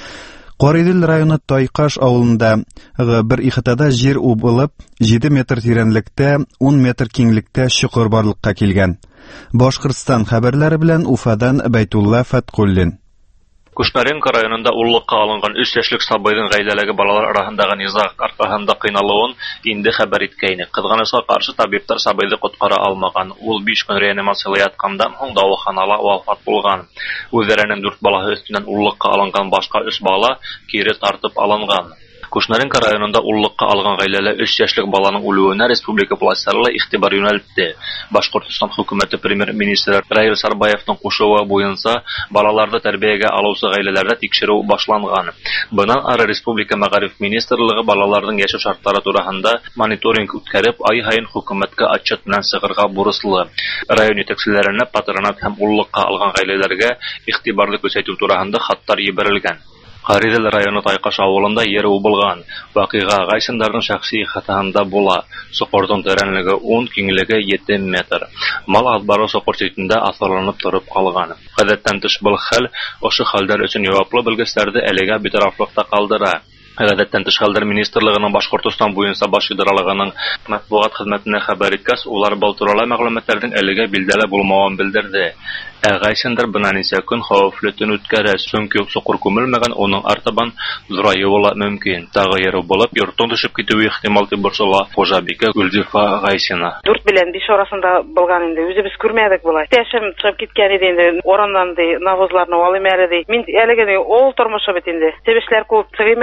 Каридел районы Тайкаш авылында бер ихатада җир убылып, җиде метр тирәнлектә, ун метр киңлектә чокыр барлыкка килгән. Башкортстан хәбәрләре белән Уфадан Байтулла Фаткуллин. Кушнаренко районында уллыкка алынган өч яшьлек сабыйның гаиләләге балалар арасындагы низаг аркасында кыйналуын инде хәбәр иткәйне. Кызганычка каршы табиблар сабыйны коткара алмаган. Ул биш көн реанимациялә яткандан соң дәваханала вафат булган. Үзләренең дүрт баласы өстеннән уллыкка алынган башка өч бала кире тартып алынган. Кушнаренко районында уллыкка алган гаиләле өч яшьлек баланың үлүенә республика властьлары игътибар юнәлтте. Башкортстан хөкүмәте премьер-министры Раил Сарбаевның кушуы буенча балаларны тәрбиягә алучы гаиләләрдә тикшерү башланган. Бунан ары республика мәгариф министрлыгы балаларның яшәү шартлары турында мониторинг үткәреп, ай һайын хөкүмәткә отчет белән сыгырга бурыслы. Район җитәкчеләренә патронат һәм уллыкка алган гаиләләргә игътибарлы күрсәтү турында хаттар җибәрелгән. Каридел районы Тайкаш авылында йәре убылган. Вакыйга гайсындардың шәхси хатаһында була. Сукордың тәрәнлеге ун, киңлеге җиде метр. Мал азбары сукор читендә асылынып торып калган. Гадәттән тыш был хәл ошы хәлләр өчен җаваплы белгечләрне әлегә битарафлыкта калдыра. Гадәттән тыш хәлләр министрлыгының Башкортстан буенча баш идаралыгының матбугат хезмәтенә хәбәр иткәс, улар был турында мәгълүматларның әлегә билдәле булмавын белдерде. Әгайсендер бына ничә көн хәвефле төн үткәрә, чөнки сукыр күмелмәгән, оның артабан зураюы мөмкин. Тагы яру булып, йортын төшеп китүе ихтимал дип борсыла Хожабика Гөлзифа Гайсина. Дүрт белән биш арасында булган инде, үзебез күрмәдек булай. Тәшем чыгып киткән иде инде, ораннан ди, навозларны алым әле ди. Мин әлегә ул тормышы бит инде. Себешләр күп чыгым әле ди.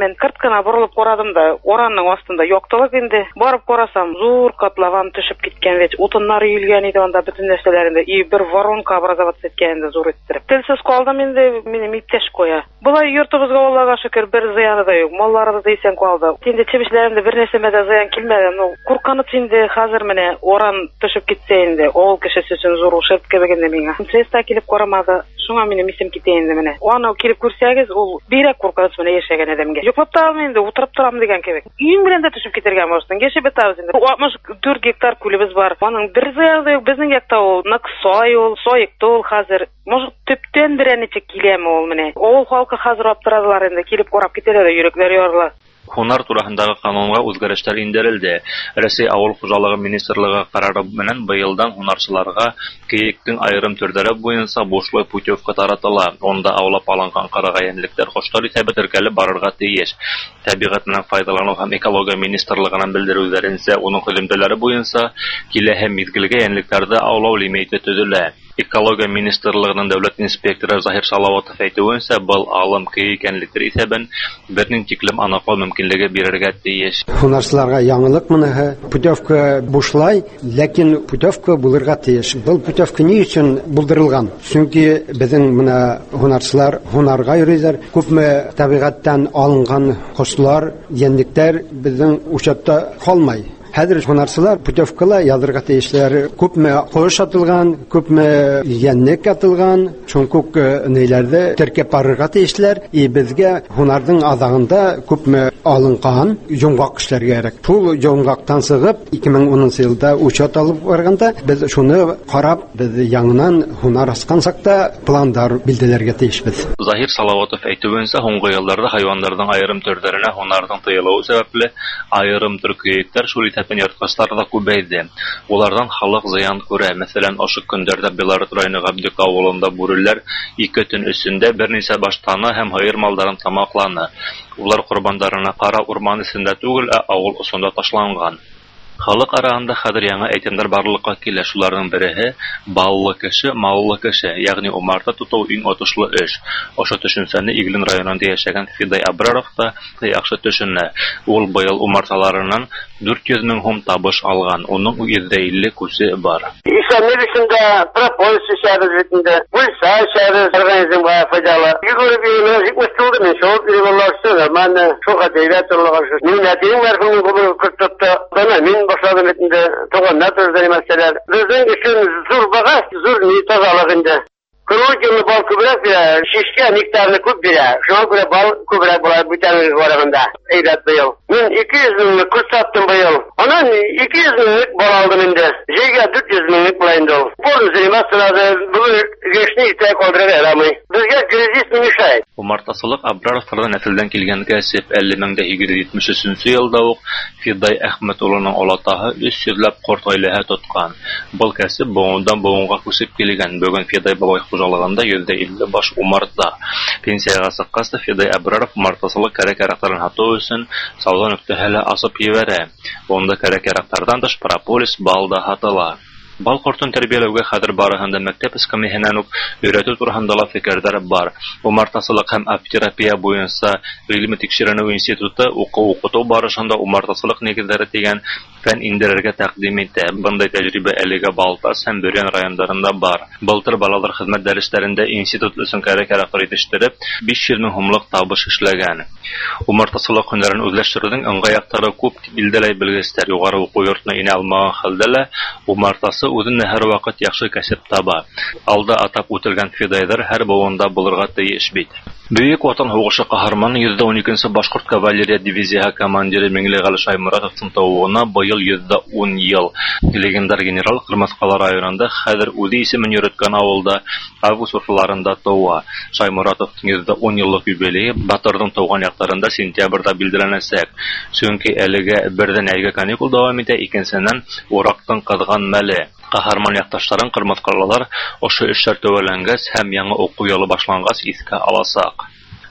мен кырткана бурулуп карадым да, оранның астында жоктолук инде. Барып карасам, зур котлован түшүп кеткен веч, утуннар үйүлгөн иде, анда бүтүн нерселеринде и бир воронка образоваться эткенде зур иттирип. Телсиз калдым инде, мени миптеш коя. Булай йортубузга Аллага шүкүр бир зыяны да жок. Малларыбыз дейсен калды. Тинде чебишлеримде бир нерсеме да зыян келмеди. Ну, курканып инде хазыр мене оран түшүп кетсе инде, ол киши үчүн зур ушерп келгенде миңа. Сеста келип карамады. Шуңа мени мисем кетейинде мене. Аны келип көрсөгүз, ол бирек курканыч менен жашаган адамга. Жоклап табам инде, утурап турам деген кебек. Үйүң менен да түшүп кетерген болсун. Кеше бетабыз инде. алтымыш төрт гектар күлүбүз бар. Анын бир зыяны да жок. Биздин жакта ол наксой, ол соекто, ол хазыр может төптөн бир нече килем ол мене. Ол халкы хазыр аптырадылар инде, келип карап кетелер да йөрөклөрү ярыла. Хунар тураһындагы канунга үзгәрешләр индерелде. Россия авыл хуҗалыгы министрлыгы карары менән быелдан хунарчыларга кийектин айрым төрләре буенча бушлы путевка таратыла. Онда аулап алынган карагаянлыктар коштар исәбе теркәлеп барырга тиеш. Табигать менән файдалану һәм экология министрлыгының белдерүләренчә, уның хезмәтләре буенча киләһе мизгелгә янлыктарда аулау лимиты төзелә. Экология министрлыгының дәүләт инспекторы Заһир Салаватов әйтүенчә, был алым кийек янлыктар исәбен бернең тиклем аныклау мөмкинлеге бирергә тиеш. Хунарчыларга яңалык моны, путевка бушлай, ләкин путевка булырга тиеш. Был путевка ни өчен булдырылган? Чөнки безнең менә хунарчылар хунарга йөриләр, күпме табигатьтән алынган кошлар, янлыктар безнең учетта калмай. Хәзер хунарчылар путевкала язырга тиешләр, күпме кош атылган, күпме яннек атылган, чөнки нәйләрдә теркәп барырга тиешләр, и безгә хунардың азагында күпме алынган йомгак эшләргә кирәк. Шул йомгактан сыгып ике мең унынчы елда учет алып барганда, без шуны карап, без яңадан хунар аскансак та пландар билдерергә тиешбез. Заһир Салаватов әйтүенчә, соңгы елларда хайваннарның айрым төрләренә хунарның тыелуы сәбәпле айрым төр күйектәр шул Йырткычлар да күбәйде. Улардан халык зыян күрә. Мәсәлән, ашы көндәрдә Белорет районы Габдык авылында бүреләр ике төн өсендә берничә баштаны һәм һыер малдарын тамакланы. Улар курбандарына кара урман исендә түгел, ә авыл усында ташланган. Халык араһында хәзер яңа әйтемнәр барлыкка килә. Шуларның береһе баллы кеше, маллы кеше, ягъни умарта тоту иң отышлы эш. Аша төшенсәне Иглин районында яшәгән Фидай Абраров та яхшы төшенә. Ул быел умарталарыннан дүрт йөз мең сум табыш алган. Уның йөз илле күсе бар. Исәнлек өчендә пропольс эшләре битендә, бүлсә эшләре организмга файдалы. Йөгереп йөрүне үстелде мен шул революция, менә шуга дәйләт торлаган. Мин нәтиҗә мәрхүм булып кыртты. Мен башладым итендә туганнар төзелгән мәсьәләләр. Безнең өчен зур багаж, зур ни тазалык инде. Кырык бал күбрәк бирә, шишкә нектарны күп бирә. Шуңа күрә бал күбрәк була бүтән варагында. Әйдәт быел. Мин ике йөз меңлек курс саттым быел. Анан ике йөз меңлек бал алдым инде. Җәйгә дүрт йөз меңлек була инде ул. Бу заниматься бу гешни тә калдырга ярамый. Безгә кризис не мешает. Умартасылык Абраровтардан нәселдән килгән кәсеп илле мең егерме җитмеш өченче елда ук Фидай Әхмәт улының олатаһы өч йөзләп корт гаиләһе тоткан. Был кәсеп буындан буынга күсеп килгән. Бүген Фидай бабай хуҗалыгында йөз илле баш умарта. Пенсияга чыккач Фидай Абраров умартасылык кәрәк-ярактарын һату өчен сауда нөктәһенә асып җибәрә. Онда кәрәк-ярактардан тыш прополис, бал да һатыла. Бал кортын тәрбияләүгә хәзер барыһында мәктәп эскәмиһеннән үк өйрәтү турында ла фикерләр бар. Умартасылык һәм аптерапия буенча гыйльми тикшеренү институты укыту барышында умартасылык нигезләре дигән фән индерергә тәкъдим итә. Бындай тәҗрибә әлегә Балтас һәм Бөрән районнарында бар. Былтыр балалар хезмәт дәресләрендә институт өчен кәрәк-ярактар итештереп биш йөз мең сумлык табыш эшләгән. Умартасылык һөнәрен үзләштерүнең ыңгай яктары күп билдәләй белгечләр. Югары уку йортына инә алмаган хәлдә лә умартасы үзенә һәр вакыт яхшы кәсеп таба. Алда атап үтелгән Фидайдар һәр буында булырга тиеш бит. Бөек Ватан һугышы каһарманы йөз уникенче Башкорт кавалерия дивизияһы командиры Миңлегали Шаймуратовның тууына быел йөз ун ел. Легендар генерал Кырмыскалы районында хәзер үзе исемен йөрткән авылда август урталарында туа. Шаймуратовның йөз ун еллык юбилее Батырның туган яктарында сентябрьдә билгеләнәчәк. Чөнки әлегә бердән әйгә каникул дәвам итә, икенчедән урактың кызган мәле. Каһарман якташларын Кырмыскалылар ошо эшләр төгәлләнгәч һәм яңа уку елы башлангач искә аласак.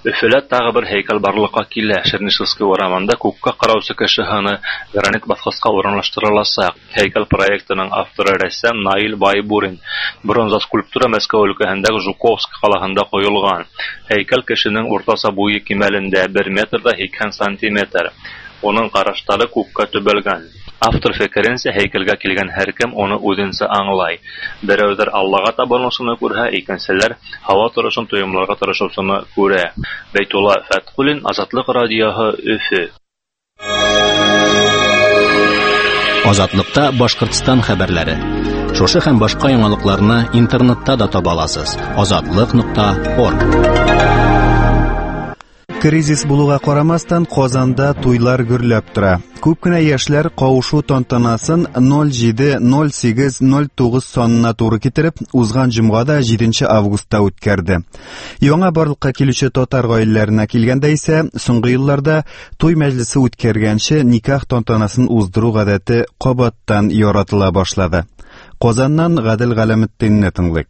Өфөлә тагы бер һәйкәл барлыкка килә. Чернышевский урамында күккә караучы кеше һаны гранит баскычка урынлаштырылачак. Һәйкәл проектының авторы рәссам Наил Байбурин. Бронза скульптура Мәскәү өлкәһендәге Жуковский калаһында коелган. Һәйкәл кешенең уртаса буе кимәлендә бер метр да икән сантиметр. Оның караштары күккә төбәлгән. Автор фикеренчә, һәйкәлгә килгән һәркем оны үзенчә аңлай. Берәүдер Аллага табынышны күрә, икенчеләр һава торышын тоемларга тырышуны күрә. Бәйтулла Фәткулин, Азатлык радиоһы, Өфе. Азатлыкта Башкортстан хәбәрләре. Шушы һәм башка яңалыкларны интернетта да таба аласыз. азатлык нокта орг. Кризис булуга карамастан Казанда туйлар гөрләп тора. Күп кенә яшьләр кавышу тантанасын ноль җиде ноль сигез ноль тугыз санына туры китереп, узган җомгада җиденче августта үткәрде. Яңа барлыкка килүче татар гаиләләренә килгәндә исә, соңгы елларда туй мәҗлесе үткәргәнче никах тантанасын уздыру гадәте кабаттан яратыла башлады. Казаннан Гадел Галәметдинне тыңлыйк.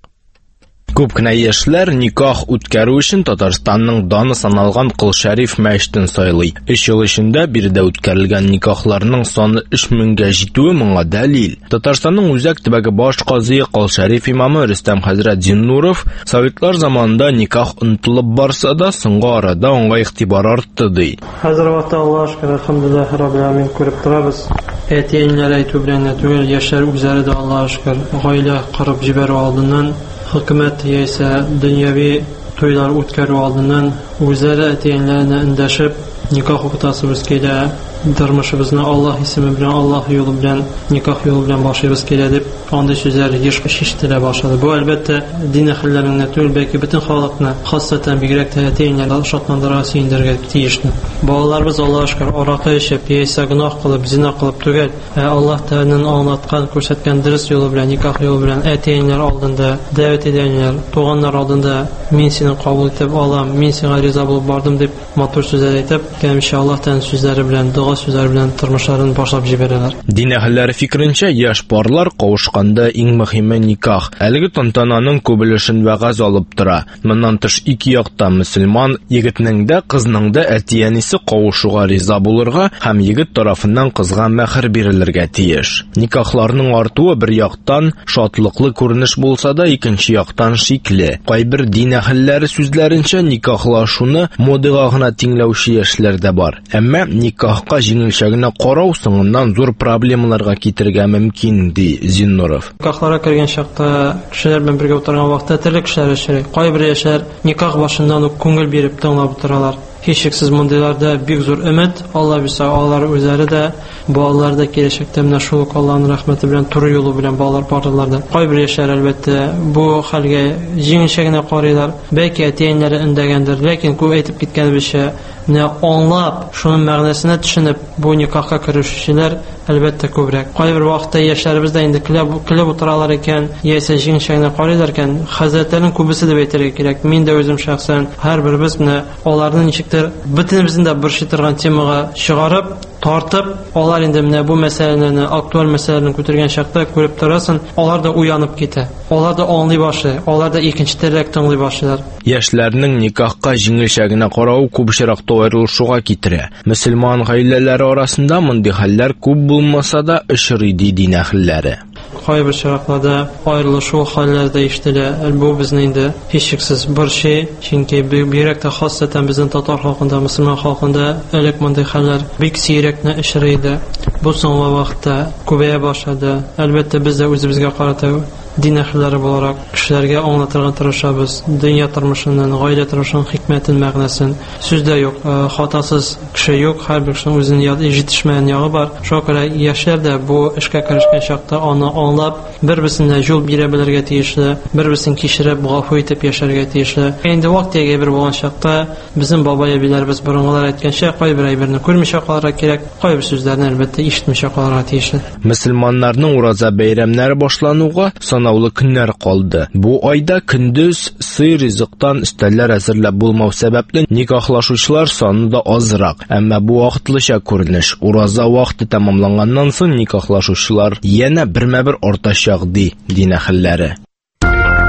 Күп кенә яшьләр никах үткәрү өчен Татарстанның даны саналган Кол Шәриф мәчетен сайлый. Өч ел эчендә биредә үткәрелгән никахларның саны өч меңгә җитүе моңа дәлил. Татарстанның Үзәк төбәге баш казые Кол Шәриф имамы Рөстәм хәзрәт Зиннуров советлар заманында никах онытылып барса да, соңгы арада аңа игътибар артты ди. Хәзер вакытта Аллаһ шөкер, алхамдулиллаһ раббил аламин күреп торабыз. Әтиәннәр әйтү белән түгел, яшьләр үзләре дә Аллаһ шөкер, гаилә корып җибәрү алдыннан Хөкүмәт яисә дөньяви туйлар үткәрү алдыннан үзләре әтиәннәренә эндәшеп никах укытасыбыз килә, тормышыбызны Аллаһ исеме белән, Аллаһ юлы белән, никах юлы белән башлыйбыз килә дип, андый сүзләр еш ишетелә башлады. Бу әлбәттә дин әһелләренә түгел, бәлки бөтен халыкны, хасатан бигрәк тә әтиәннәрне шатландырырга, сөендерергә тиешне. Балаларыбыз Аллаһ шөкер аракы эчеп, яисә гөнаһ кылып, зина кылып түгел, Аллаһ Тәгаләнең аңлаткан, күрсәткән дөрес юлы белән, никах юлы белән әтиәннәр алдында, дәват идәннәр, туганнар алдында мин сине кабул итеп алам, мин сиңа риза булып бардым дип матур сүзләр әйтеп, кәмшә Аллаһ Тәгалә сүзләре белән, дуа сүзләре белән тормышларын башлап җибәрәләр. Дин әһелләре фикеренчә, яшь парлар кавышканда иң мөһиме никах. Әлеге тантананың күбелешен вәгазь алып тора. Моннан тыш ике якта мөселман егетнең дә, кызның да әтиәнисе кавышуга риза булырга һәм егет тарафыннан кызга мәхер бирелергә тиеш. Никахларның артуы бер яктан шатлыклы күренеш булса да, икенче яктан шикле. Кайбер дин әһелләре сүзләренчә, никахлашуны модага гына тиңләүче яшьләр дә бар. Әмма никахка җиңелчәгенә карау соңыннан зур проблемаларга китергә мөмкин, ди Зиннуров. Никахларга кергән чакта кешеләр белән бергә утырган вакытта төрле кешеләр эшләр. Кайбер яшьләр никах башыннан ук күңел биреп тыңлап утыралар. Һичшиксез мондыйларда бик зур өмет, Алла бирсә, алар үзләре дә балаларда киләчәктә менә шул ук Аллаһның рәхмәте белән туры юлы белән балалар бардылар да. Кайбер яшьләр әлбәттә бу хәлгә җиңелчә карыйлар. Бәлки әтиәннәре эндәгәндер, ләкин күп әйтеп киткәнебезчә, менә аңлап, шуның мәгънәсенә төшенеп, бу никахка керүчеләр әлбәттә күбрәк. Кайбер вакытта яшьләребез дә инде килеп утыралар икән, яисә җиңелчә карыйлар икән, хәзрәтләрнең күбесе дип әйтергә кирәк. Мин дә үзем шәхсән һәрберебез менә аларны ничектер бөтенебезне дә борчый торган темага чыгарып, тартып, алар инде менә бу мәсьәләне, актуаль мәсьәләне күтәргән чакта күреп торасың, алар да уянып китә. Алар да аңлый башлый, алар да икенче терәк тыңлый башлыйлар. Яшьләрнең никахка җиңелчә генә карау күп очракта аерылышуга китерә. Мөселман гаиләләре арасында мондый хәлләр күп булмаса да очрый, ди дин әһелләре. Кайбер чаракларда аерылышу хәлләре дә ишетелә. Бу безне инде һичшиксез борчый, чөнки бигрәк тә хасатан безнең татар халкында, мөселман халкында элек мондый хәлләр бик сирәкне очрый. Бу соңгы вакытта күбәя башлады. Әлбәттә без дә үзебезгә карата дин әһелләре буларак кешеләргә аңлатырга тырышабыз. Дөнья тормышының, гаилә тормышының хикмәтен, мәгънәсен. Сүздә юк, хатасыз кеше юк, һәрбер кешенең үзенең җитешмәгән ягы бар. Шуңа күрә яшьләр дә бу эшкә керешкән чакта аны аңлап, бер-берсенә юл бирә белергә тиешле, бер-берсен кичереп, гафу итеп яшәргә тиешле. Инде вакыт ягы бер булган чакта безнең бабай әбиләребез борынгылар әйткәнчә, кайбер әйберне күрмичә калырга кирәк, кайбер сүзләрне әлбәттә ишетмичә калырга тиешле. Мөселманнарның ураза бәйрәмнәре башлануга санаулы көннәр калды. Бу айда көндез сый ризыктан өстәлләр әзерләп булмау сәбәпле никахлашучылар саны да азрак. Әмма бу вакытлыча күренеш. Ураза вакыты тәмамланганнан соң никахлашучылар янә бермә-бер артачак, ди дин әһелләре.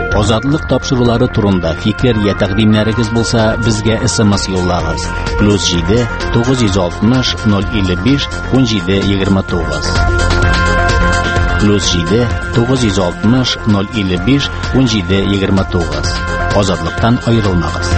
Азатлык тапшырулары турында фикер я тәкъдимнәрегез булса, безгә эс-эм-эс юллагыз. плюс җиде тугыз йөз алтмыш ноль илле биш унҗиде егерме тугыз. плюс җиде тугыз йөз алтмыш ноль илле биш унҗиде егерме тугыз. Азатлыктан аерылмагыз.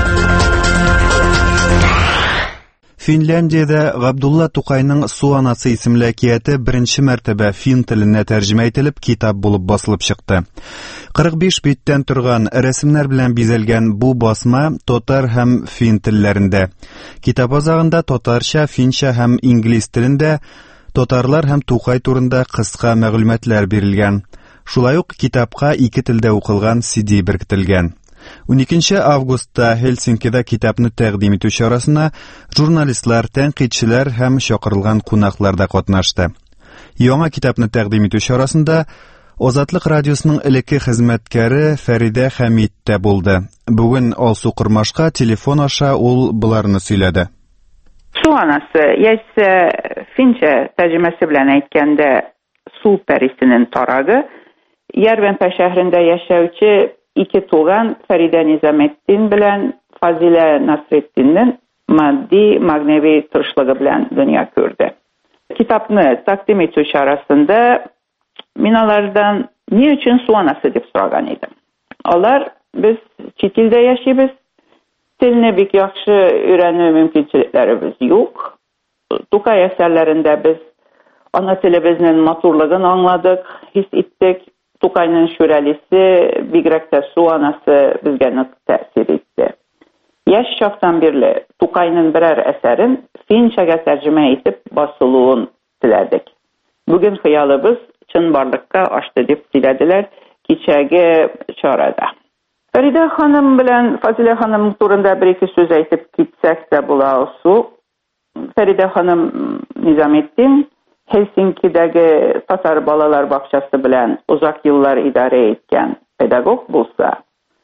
Финляндиядә Габдулла Тукайның Су анасы исемле әкияте беренче мәртәбә фин теленә тәрҗемә ителеп китап булып басылып чыкты. кырык биш биттән торган рәсемнәр белән бизәлгән бу басма татар һәм фин телләрендә. Китап азагында татарча, финча һәм инглиз телендә татарлар һәм Тукай турында кыска мәгълүматлар бирелгән. Шулай ук китапка ике телдә укылган си ди беркетелгән. уникенче августта Хельсинкида китапны тәкъдим итү чарасына журналистлар, тәнкыйтьчеләр һәм чакырылган кунаклар да катнашты. Яңа китапны тәкъдим итү чарасында Азатлык радиосының элекке хезмәткәре Фәридә Хәмид тә булды. Бүген Алсу Кырмашка телефон аша ул буларны сөйләде. Су анасы, яисә финча тәрҗемәсе белән әйткәндә, су пәрисенең тарагы, Ярвенпа шәһрендә яшәүче ике туган Фәридә Низаметдин белән Фазилә Насретдиннең матди, магнәви тырышлыгы белән дөнья күрде. Китапны тәкъдим итү чарасында мин алардан ни өчен су анасы дип сораган идем. Алар, без чит илдә яшибез, телне бик яхшы өйрәнү мөмкинлекләребез юк. Тукай әсәрләрендә без ана телебезнең матурлыгын аңладык, хис иттек. Тукайның шүрәлисе, бигрәк тә су анасы безгә нык тәэсир итте. Яшь чактан бирле Тукайның берәр әсәрен финчага тәрҗемә итеп басылуын теләдек. Бүген хыялыбыз чын барлыкка ашты дип сөйләделәр кичәге чарада. Фәридә ханым белән Фазилә ханым турында бер-ике сүз әйтеп китсәк тә була алсу. Фәридә ханым Низаметдин Хельсинкидәге татар балалар бакчасы белән узак еллар идарә иткән педагог булса,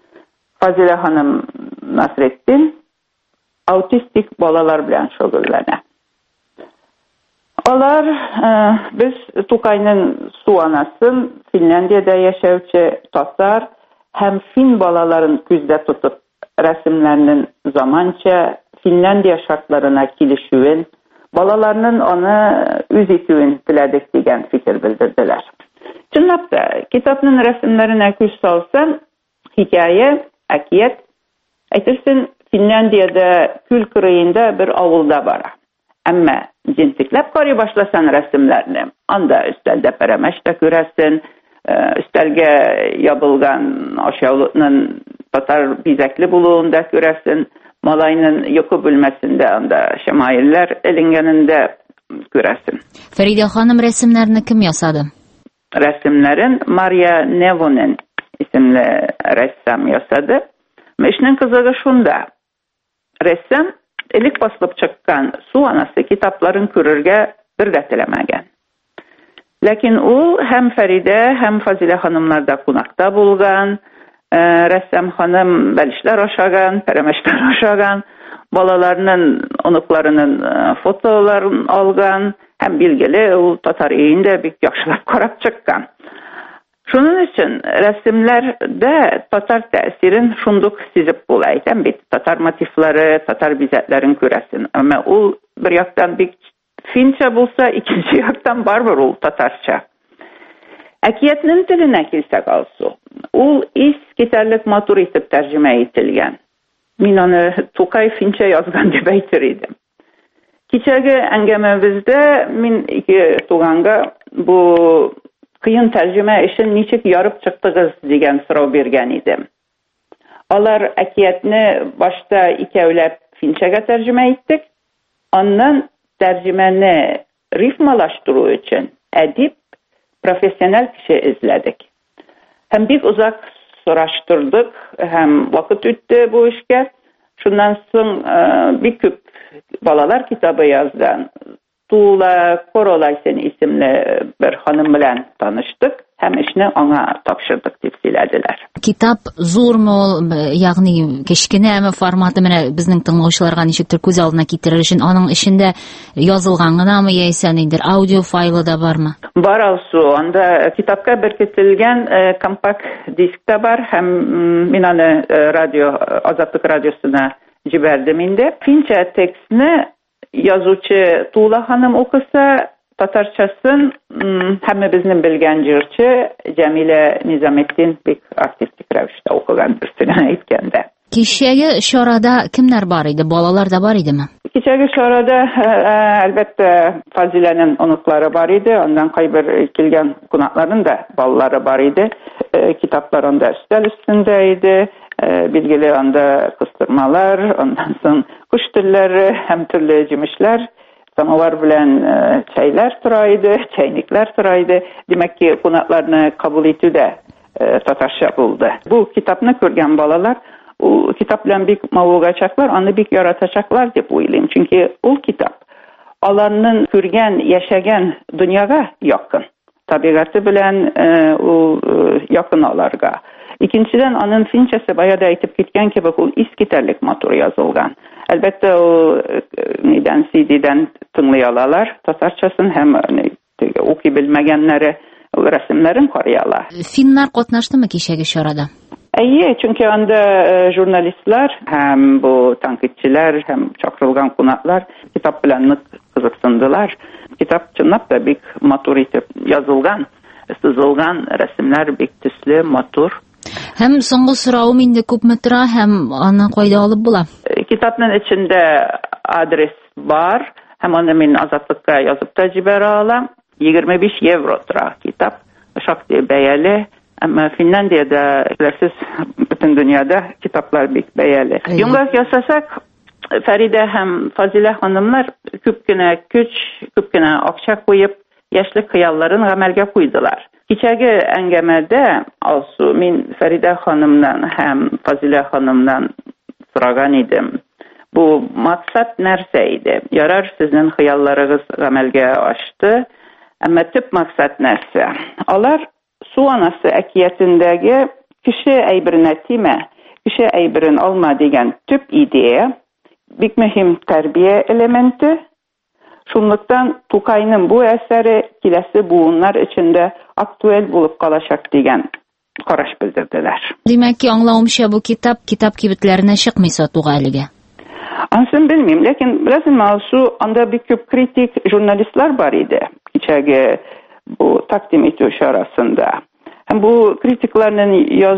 Фазилә ханым Насретдин аутистик балалар белән шөгыльләнә. Алар э, без Тукайның су анасын Финляндиядә яшәүче татар һәм фин балаларын күздә тотып рәсемнәрнең заманча Финляндия шартларына килешүен, балаларның аны үз итүен теләдек дигән фикер белдерделәр. Чынлап та, китапның рәсемнәренә күз салсам, хикәя, әкият, әйтерсең Финляндиядә күл кырыенда бер авылда бара. Әмма җентекләп карый башласан рәсемнәрне, анда өстәлдә пәрәмәч тә күрәсен, өстәлгә ябылган ашъяулыкның татар бизәкле булуын да күрәсен, малайның йокы бүлмәсендә анда шамаилләр эленгәнендә күрәсен. Фәридә ханым рәсемнәрне кем ясады? Рәсемнәрен Мария Невонен исемле рәссам ясады. Эшнең кызыгы шунда. Рәссам элек басылып чыккан су анасы китапларын күрергә бер дә теләмәгән. Ләкин ул һәм Фәридә, һәм Фазилә ханымларда кунакта булган, рәссам ханым бәлешләр ашаган, пәрәмәчләр ашаган, балаларның, оныкларының фотоларын алган, һәм билгеле ул татар өендә бик яхшылап карап чыккан. Шуның өчен рәсемләрдә татар тәэсирен шундук сизеп була. Әйтәм бит, татар мотивлары, татар бизәкләрен күрәсен. Әмма ул бер яктан бик финча булса, икенче яктан барбыр ул татарча. Әкиятның теленә килсәк алсу, ул ис китәрлек матур итеп тәрҗемә ителгән. Мин аны Тукай финча язган дип әйтер идем. Кичәге әңгәмәбездә мин ике туганга бу кыен тәрҗемә өчен ничек ярып чыктыгыз дигән сорау биргән идем. Алар әкиятне башта икәүләп финчага тәрҗемә иттек, аннан тәрҗемәне рифмалаштыру өчен әдип профессиональ кеше эзләдек. Һәм бик узак сораштырдык, һәм вакыт үтте бу эшкә. Шуннан соң э, бик күп балалар китабы язган Тула Королайсен исемле бер ханым белән таныштык, һәм эшне аңа тапшырдык дип сөйләделәр. Китап зурмы ул, ягъни кечкенәме форматы, менә безнең тыңлаучыларга ничектер күз алдына китерер өчен аның эчендә язылган гынамы яисә нидер аудио файлы да бармы? Бар алсу, анда китапка беркетелгән компакт диск та бар һәм мин аны радио, Азатлык радиосына җибәрдем инде. Финча текстны язучы Тула ханым укыса, татарчасын һәмме безнең белгән җырчы Җәмилә Низаметдин бик артистик рәвештә укыган, берсенә әйткәндә. Кичәге чарада кемнәр бар иде? Балалар да бар идеме? Кичәге чарада әлбәттә Фазиләнең оныклары бар иде, андан кайбер килгән кунакларның да балалары бар иде. Китаплар анда өстәл өстендә иде. Билгеле анда кыстырмалар, андан соң куш телләре һәм төрле җимешләр, самовар белән чәйләр тора иде, чәйникләр тора иде. Димәк ки, кунакларны кабул итүдә татарча булды. Бу китапны күргән балалар ул китап белән бик мавыгачаклар, аны бик яратачаклар дип уйлыйм. Чөнки ул китап аларның күргән, яшәгән дөньяга якын. Табигаты белән ул якын аларга. Икенчедән, аның финчасы баяда әйтеп киткән кебек ул искитәрлек матур язылган. Әлбәттә, ул нидән сидидән тыңлый алалар татарчасын һәм укый белмәгәннәре рәсемнәрен карый ала. Финнар катнаштымы кичәге чарада? Әйе, чөнки анда журналистлар һәм бу танкетчиләр һәм чакырылган кунаклар китап белән нык кызыксындылар. Китап чынлап та бик матур итеп язылган, сызылган, рәсемнәр бик төсле, матур. Һәм соңгы сорауым инде күпме тора һәм аны кайда алып була? Китапның эчендә адрес бар, һәм аны мин Азатлыкка язып та җибәрә алам. егерме биш евро тора китап, шактый бәяле. Әмма Финляндиядә, биләсез, бөтен дөньяда китаплар бик бәяле. Йомгак ясасак, Фәридә һәм Фазилә ханымнар күп кенә көч, күп кенә акча куеп, яшьлек хыялларын гамәлгә куйдылар. Кичәге әңгәмәдә алсу мин Фәридә ханымнан һәм Фазилә ханымнан сораган идем. Бу максат нәрсә иде? Ярар, сезнең хыялларыгыз гамәлгә ашты, әмма төп максат нәрсә? Алар Су анасы әкиятендәге кеше әйберенә тимә, кеше әйберен алма дигән төп идея, бик мөһим тәрбия элементы. Шунлыктан Тукайның бу әсәре киләсе буыннар эчендә актуаль булып калачак дигән караш белдерделәр. Димәк ки, аңлавымча, бу китап китап кибетләренә чыкмый сатуга әлегә. Ансын белмим, ләкин беләсезме, алсу анда бик күп критик журналистлар бар иде. Кичәге бу тәкъдим итү чарасында. Һәм бу критикларның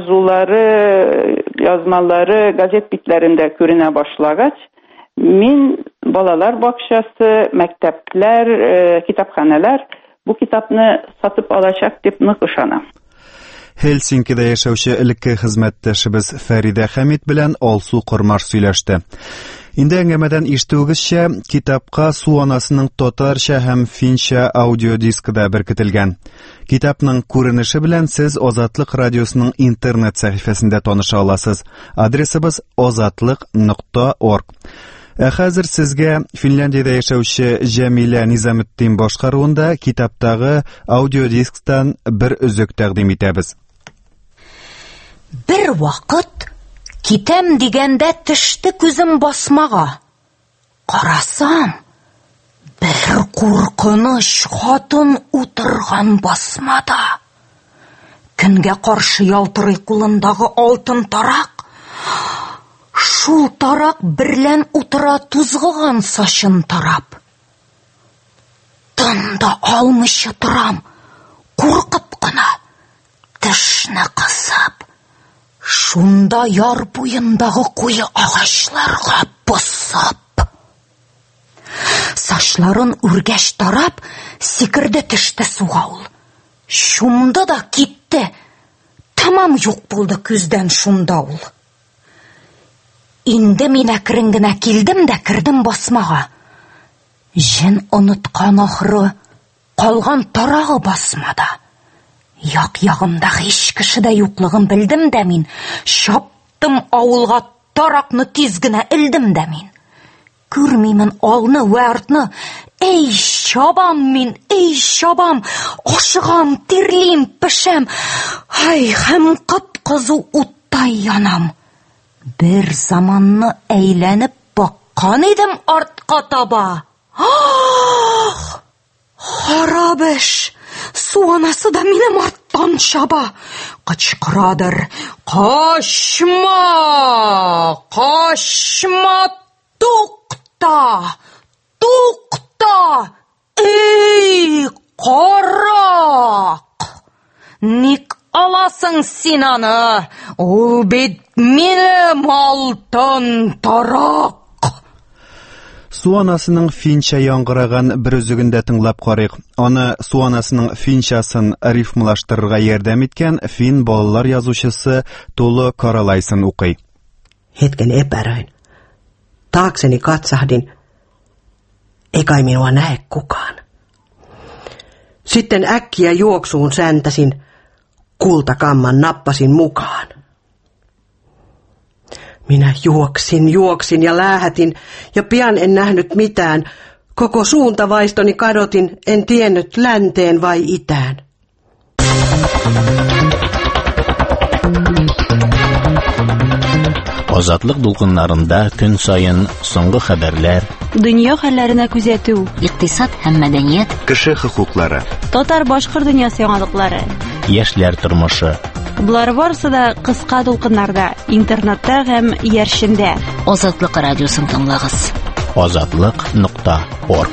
язулары, язмалары газет битләрендә күренә башлагач, мин балалар бакчасы, мәктәпләр, китапханәләр бу китапны сатып алачак дип нык ышанам. Хельсинкида яшәүче элекке хезмәттәшебез Фәридә Хәмид белән Алсу Кормаш сөйләште. Инде әңгәмәдән ишетүегезчә, китапка Су анасының татарча һәм финча аудиодискы да беркетелгән. Китапның күренеше белән сез Азатлык радиосының интернет сәхифәсендә таныша аласыз. Адресыбыз азатлык нокта орг. Ә хәзер сезгә Финляндиядә яшәүче Җәмилә Низаметдин башкаруында китаптагы аудиодисктан бер өзек тәкъдим итәбез. Бер вакыт китәм дигәндә төште күзем басмага. Карасам, бер куркыныч хатын утырган басмада. Көнгә каршы ялтырый кулындагы алтын тарак. Шул тарак берлән утыра тузгыган сачын тарап. Тында алмыйча торам, куркып кына, тешне кысып. Шунда яр буендагы куе агачларга посып. Сачларын үргәч тарап, сикерде төште суга ул. Шунда да китте. Тамам юк булды күздән шунда ул. Инде мин әкрен генә килдем дә кирдем басмага. Җен оныткан ахры, калган тарагы басмада. Як-ягымда һич кеше дә юклыгын белдем дә мин. Чаптым авылга, таракны тиз генә элдем дә мин. Күрмимен алны вә артны. Эй, чабам мин, эй, чабам. Ашыгам, тирлим, пешәм. Ай, һәм кып кызу уттай янам. Бер заманны әйләнеп баккан идем артка таба. Ах! Харап эш! Су анасы да минем арттан чаба. Кычкырадыр. Качма! Качма! Тукта! Тукта! Эй, карак! Ник аласың син аны? Ул бит минем алтын тарак. Су анасының финча яңгыраган бер үзегендә тыңлап карыйк. Аны су анасының финчасын рифмлаштырырга ярдәм иткән фин балалар язучысы Tulo Karalaisen укый. Hetken epäröin. Taakseni katsahdin. Ei kai minua näe kukaan. Sitten äkkiä juoksuun säntäsin. Kultakamman nappasin mukaan. Minä juoksin, juoksin ja läähätin, ja pian en nähnyt mitään. Koko suuntavaistoni kadotin, en tiennyt länteen vai itään. Азатлык дулкыннарында көн сайын соңгы хәбәрләр, дөнья хәлләренә күзәтү, икътисад һәм мәдәният, кеше хокуклары, татар-башкорт дөньясы яңалыклары, яшьләр тормышы. Булар барысы да кыска дулкыннарда, интернетта һәм яршендә. Азатлык радиосын тыңлагыз. азатлык нокта орг.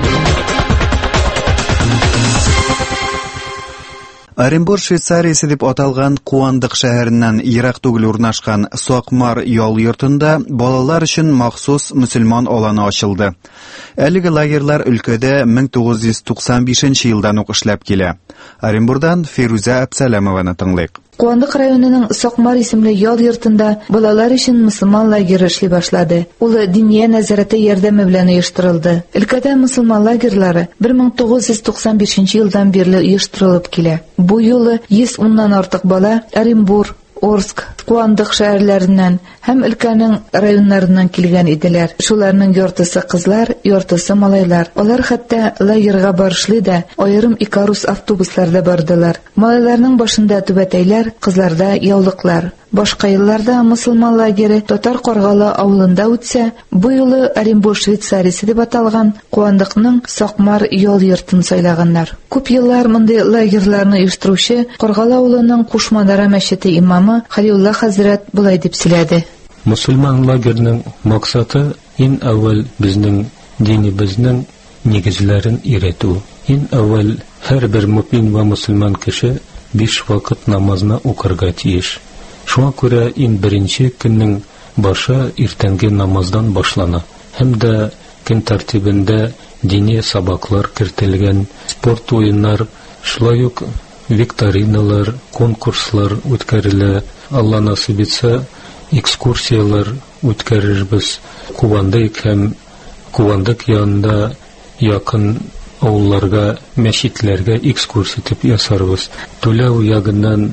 Оренбур Швейцариясе дип аталган Куандык шәһәреннән ерак түгел урнашкан Сакмар ял йортында балалар өчен махсус мөселман аланы ачылды. Әлеге лагерьлар өлкәдә мең тугыз йөз туксан бишенче елдан ук эшләп килә. Оренбурдан Фируза Әбсәләмованы тыңлыйк. Куандык районының Сакмар исемле ял йортында балалар өчен мөселман лагере эшли башлады. Ул диния нәзарәте ярдәме белән оештырылды. Өлкәдә мөселман лагерьлары мең тугыз йөз туксан бишенче елдан бирле оештырылып килә. Бу юлы йөз уннан артык бала Оренбур, Орск, Куандык шәһәрләреннән һәм өлкәнең районнарыннан килгән иделәр. Шуларның яртысы кызлар, яртысы малайлар. Алар хәтта лагерьга барышлый да, аерым Икарус автобусларда бардылар. Малайларның башында түбәтәйләр, кызларда яулыклар. Башка елларда мөселман лагере Татар Каргалы авылында үтсә, бу юлы Оренбур Швейцариясе дип аталган Куандыкның Сакмар ял йортын сайлаганнар. Күп еллар мондый лагерьларны оештыручы Каргалы авылының Кушмадара мәчете имамы Халиулла хәзрәт булай дип сөйләде. Мөселман лагерьнең максаты ин әүвәл безнең динебезнең нигезләрен өйрәтү. Ин әүвәл һәрбер мөмин ва мөселман кеше биш вакыт намазны укырга тиеш. Шуңа күрә ин беренче көннең башы иртәнге намаздан башлана. Һәм дә көн тәртибендә дини сабаклар кертелгән, спорт уеннар, шулай ук викториналар, конкурслар үткәрелә. Алла насыйп итсә, экскурсиялар үткәрербез. Куандык һәм Куандык янында якын авылларга, мәчетләргә экскурсия итеп ясарбыз. Түләү ягыннан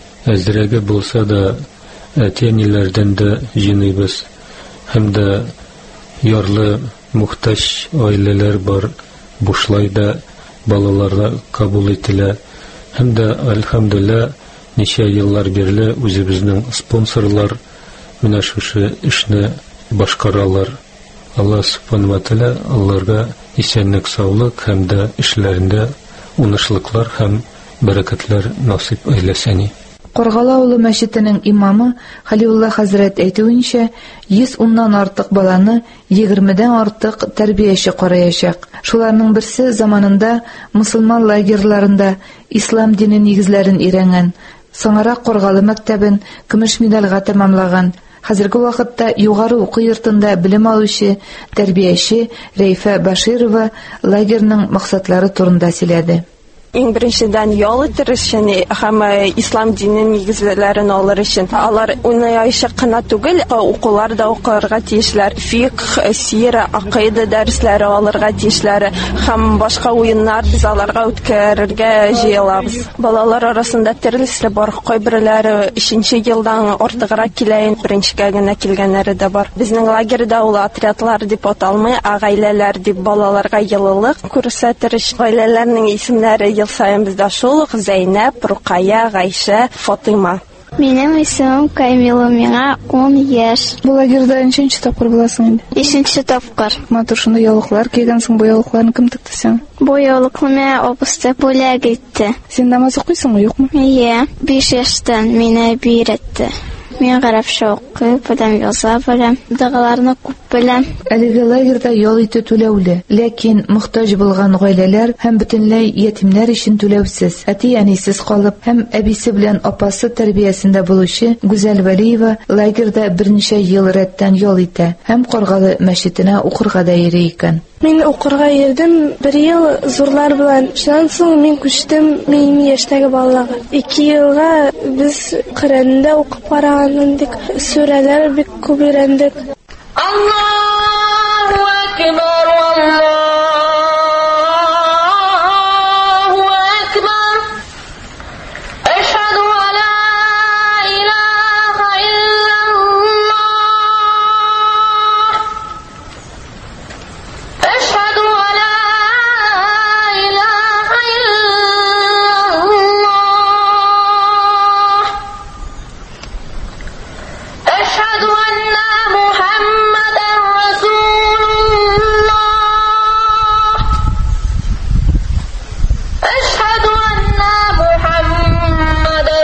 әзрәге булса да, әтиәниләрдән дә җыйныйбыз. Һәм дә ярлы мухтаҗ гаиләләр бар, бушлай да балаларга кабул ителә. Һәм дә әлхәмдүлилләh ничә еллар бирле үзебезнең спонсорлар менә шушы эшне башкаралар. Алла субханаһу ва тааля аларга исәнлек, саулык һәм дә эшләрендә уңышлыклар һәм бәрәкәтләр насыйп эйләсен. Каргалы авылы мәчетенең имамы Халиулла хәзрәт әйтүенчә, йөз уннан артык баланы егермедән артык тәрбияче караячак. Шуларның берсе заманында мөселман лагерьларында ислам дине нигезләрен өйрәнгән. Соңрак Каргалы мәктәбен көмеш медальгә тәмамлаган. Хәзерге вакытта югары уку йортында белем алучы тәрбияче Рәйфә Баширова лагерьнең максатлары турында сөйләде. Иң беренчедән ял итер өчен һәм ислам динен нигезләрен алыр өчен алар уйнаячы кына түгел, укулар да укырга тиешләр. Фикъ, сира, акыйда дәресләре алырга тиешләр һәм башка уеннар без аларга үткәрергә җыелабыз. Балалар арасында төрлесе бар. Кайберләре өченче елдан артыграк килә, беренчегә генә килгәннәре дә бар. Безнең лагерьда ул отрядлар дип аталмый, гаиләләр дип балаларга йылылык күрсәтер. Гаиләләрнең исемнәре ел сайын бездә шул: Зәйнәп, Рукая, Гайшә, Фатыйма. Минем исемем Камила, миңа он яшь. Бу лагерьда ниченче тапкыр буласың инде? Бишенче тапкыр. Матур шунда яулыклар кигәнсең, бу яулыкларны кем тыкты сиңа? Бу яулыкны абысты бүләк итте. Син намаз укыйсыңмы, юкмы? Ие, биш яшьтән мине бирәтте. Мин гарәпчә укый, беләм, яза беләм, дәгыларны күп беләм. Әлеге лагерьда ял итү түләүле, ләкин мохтаҗ булган гаиләләр һәм бөтенләй ятимнәр өчен түләүсез. Әти-әнисез калып һәм әбисе белән апасы тәрбиясендә булучы Гүзәл Вәлиева лагерьда берничә ел рәттән ял итә һәм Каргалы мәчетенә укырга да йөри икән. Мин укырга йөрдем бер ел зурлар белән. Шуннан соң мин күчтем минем яшьтәге балаларга. Ике елга без Коръәндә укып карагандык, сүрәләр бик күп өйрәндек. Аллаһу акбар, Аллаһу акбар. Ашһаду алла илаха иллаллаһ. Ашһаду алла илаха иллаллаহ. Ашһаду анна Muhammadan Rasulullah. Ashhadu anna Muhammadan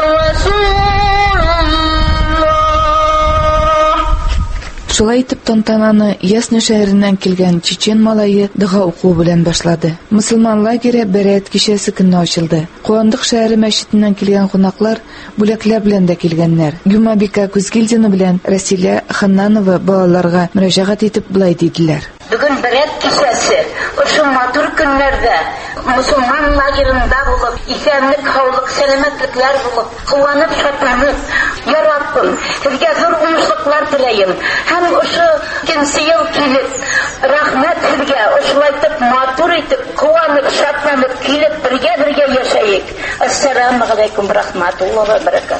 Rasulullah. Шулай итеп тантананы Ясны шәһәреннән килгән чечен малае дога уку белән башлады. Мусламан лагере бәрәт кичәсе көнне ачылды. Куандык шәһәре мәчетеннән килгән кунаклар бүләкләр белән дә килгәннәр. Гюмабика Күзгилдина белән Расилә Ханнанова балаларга мөрәҗәгать итеп булай диделәр. Бүген бәрәт кичәсе, ошо матур көннәрдә мусламан лагерында булып, исәнлек, һаулык, сәламәтлекләр булып, куанып, шатланып, я Раббым, сезгә зур уңышлыклар теләйем. Һәм ошо икенче ел килеп, рәхмәт сезгә, ошолай итеп матур итеп, куанып, шатланып килеп, бергә-бергә яшәйек. Ассаламу алейкум ва рахматуллаһи ва баракат.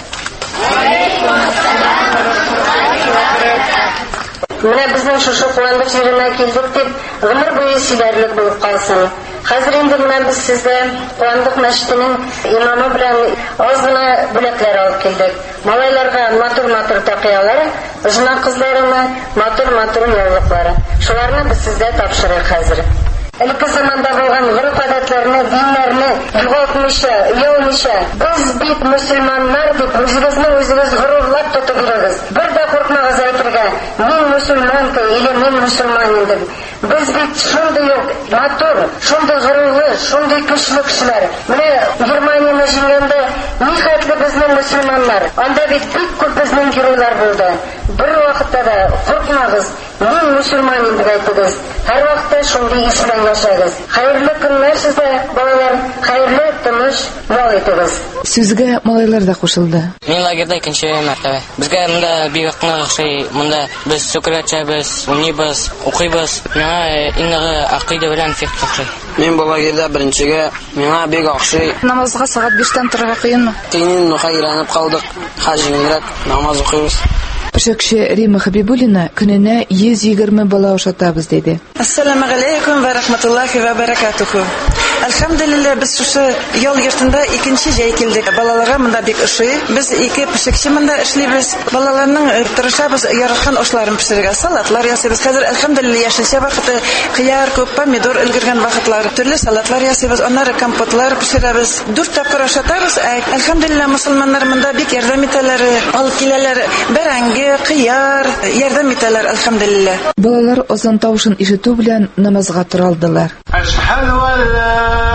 Менә безнең шушы куандык җиренә килдек дип, гомер буе сөйләрлек булып калсын. Хәзер инде менә без сезгә куандык мәчетенең имамы белән аз гына бүләкләр алып килдек. Малайларга матур-матур тақиялар, жына кызларына матур-матур яулыклары. Шуларны без сезгә тапшырыйк хәзер. Элекке заманда булган гырыф-гадәтләрне, диннәрне югалтмыйча, уялмыйча, без бит мөселманнар дип үзебезне үзебез горурлап тотып йөрибез. Бер дә куркмагыз әйтергә, мин мөселманка, или мин мөселман идем. Без бит шундый ук матур, шундый горурлы, шундый көчле кешеләр. Менә Германияне җиңгәндә ни хәтле безнең мөселманнар. Анда бит бик күп безнең геройлар булды. Бер вакытта да куркмагыз, мин мөселман идем дип әйтегез. Һәр вакытта шундый ис белән яшәгез. Хәерле көннәр сезгә, балалар, хәерле тыныч ял итегез. Сүзгә малайлар да кушылды. Мин лагерьда икенче мәртәбә. Безгә монда бик охшый, монда без сөкрәтчәбез, уйныйбыз, укыйбыз. Миңа иннеге акыйда белән фикр охшый. Мин бу лагерьда беренчегә, миңа бик охшый. Намазга сагать биштән торырга кыенмы? Тинин нухайранып калдык. Хаҗиңрак намаз укыйбыз. Пешекче Рима Хабибуллина көненә йөз егерме бала ошатабыз диде. Ассаламу алейкум ва рахматуллахи ва баракатуху. Әлхәмдулилла, без шушы ял йортында икенче җәй килдек. Балаларга монда бик ошый. Без ике пешекче монда эшлибез. Балаларның тырышабыз яраткан ашларын пешерергә, салатлар ясыйбыз. Хәзер әлхәмдулилла яшелчә вакыты, кыяр, күп помидор өлгергән вакытлар, төрле салатлар ясыйбыз. Аннары компотлар пешерәбез. Дүрт тапкыр ашатабыз. Әлхәмдулилла, мусламаннар монда бик ярдәм итәләр, алып киләләр. Бәрәңге, кыяр, ярдәм итәләр, әлхәмдулилла. Балалар озан тавышын ишетү белән намазга торалдылар. Ашһаду ан ла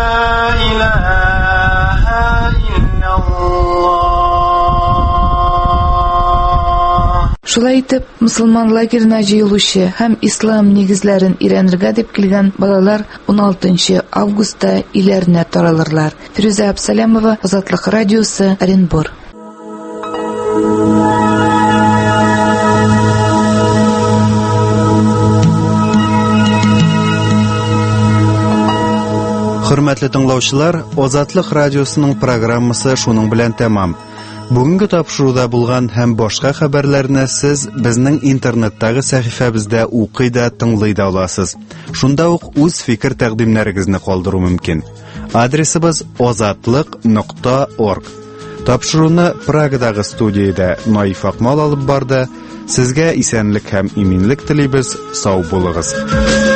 илаха иллаллаһ. Шулай итеп, мусламан лагерына җыелучы һәм ислам нигезләрен өйрәнергә дип килгән балалар он алтынчы августта иләренә таралырлар. Фирүзә Абсалямова, Азатлык радиосы, Оренбур. Хөрмәтле тыңлаучылар, Азатлык радиосының программасы шуның белән тәмам. Бүгенге тапшыруда булган һәм башка хәбәрләрне сез безнең интернеттагы сәхифәбездә укый да, тыңлый да аласыз. Шунда ук үз фикер тәкъдимнәрегезне калдыру мөмкин. Адресыбыз азатлык нокта орг. Тапшыруны Прагадагы студияда Наиф Акмал алып барды. Сезгә исәнлек һәм иминлек телибез. Сау булыгыз.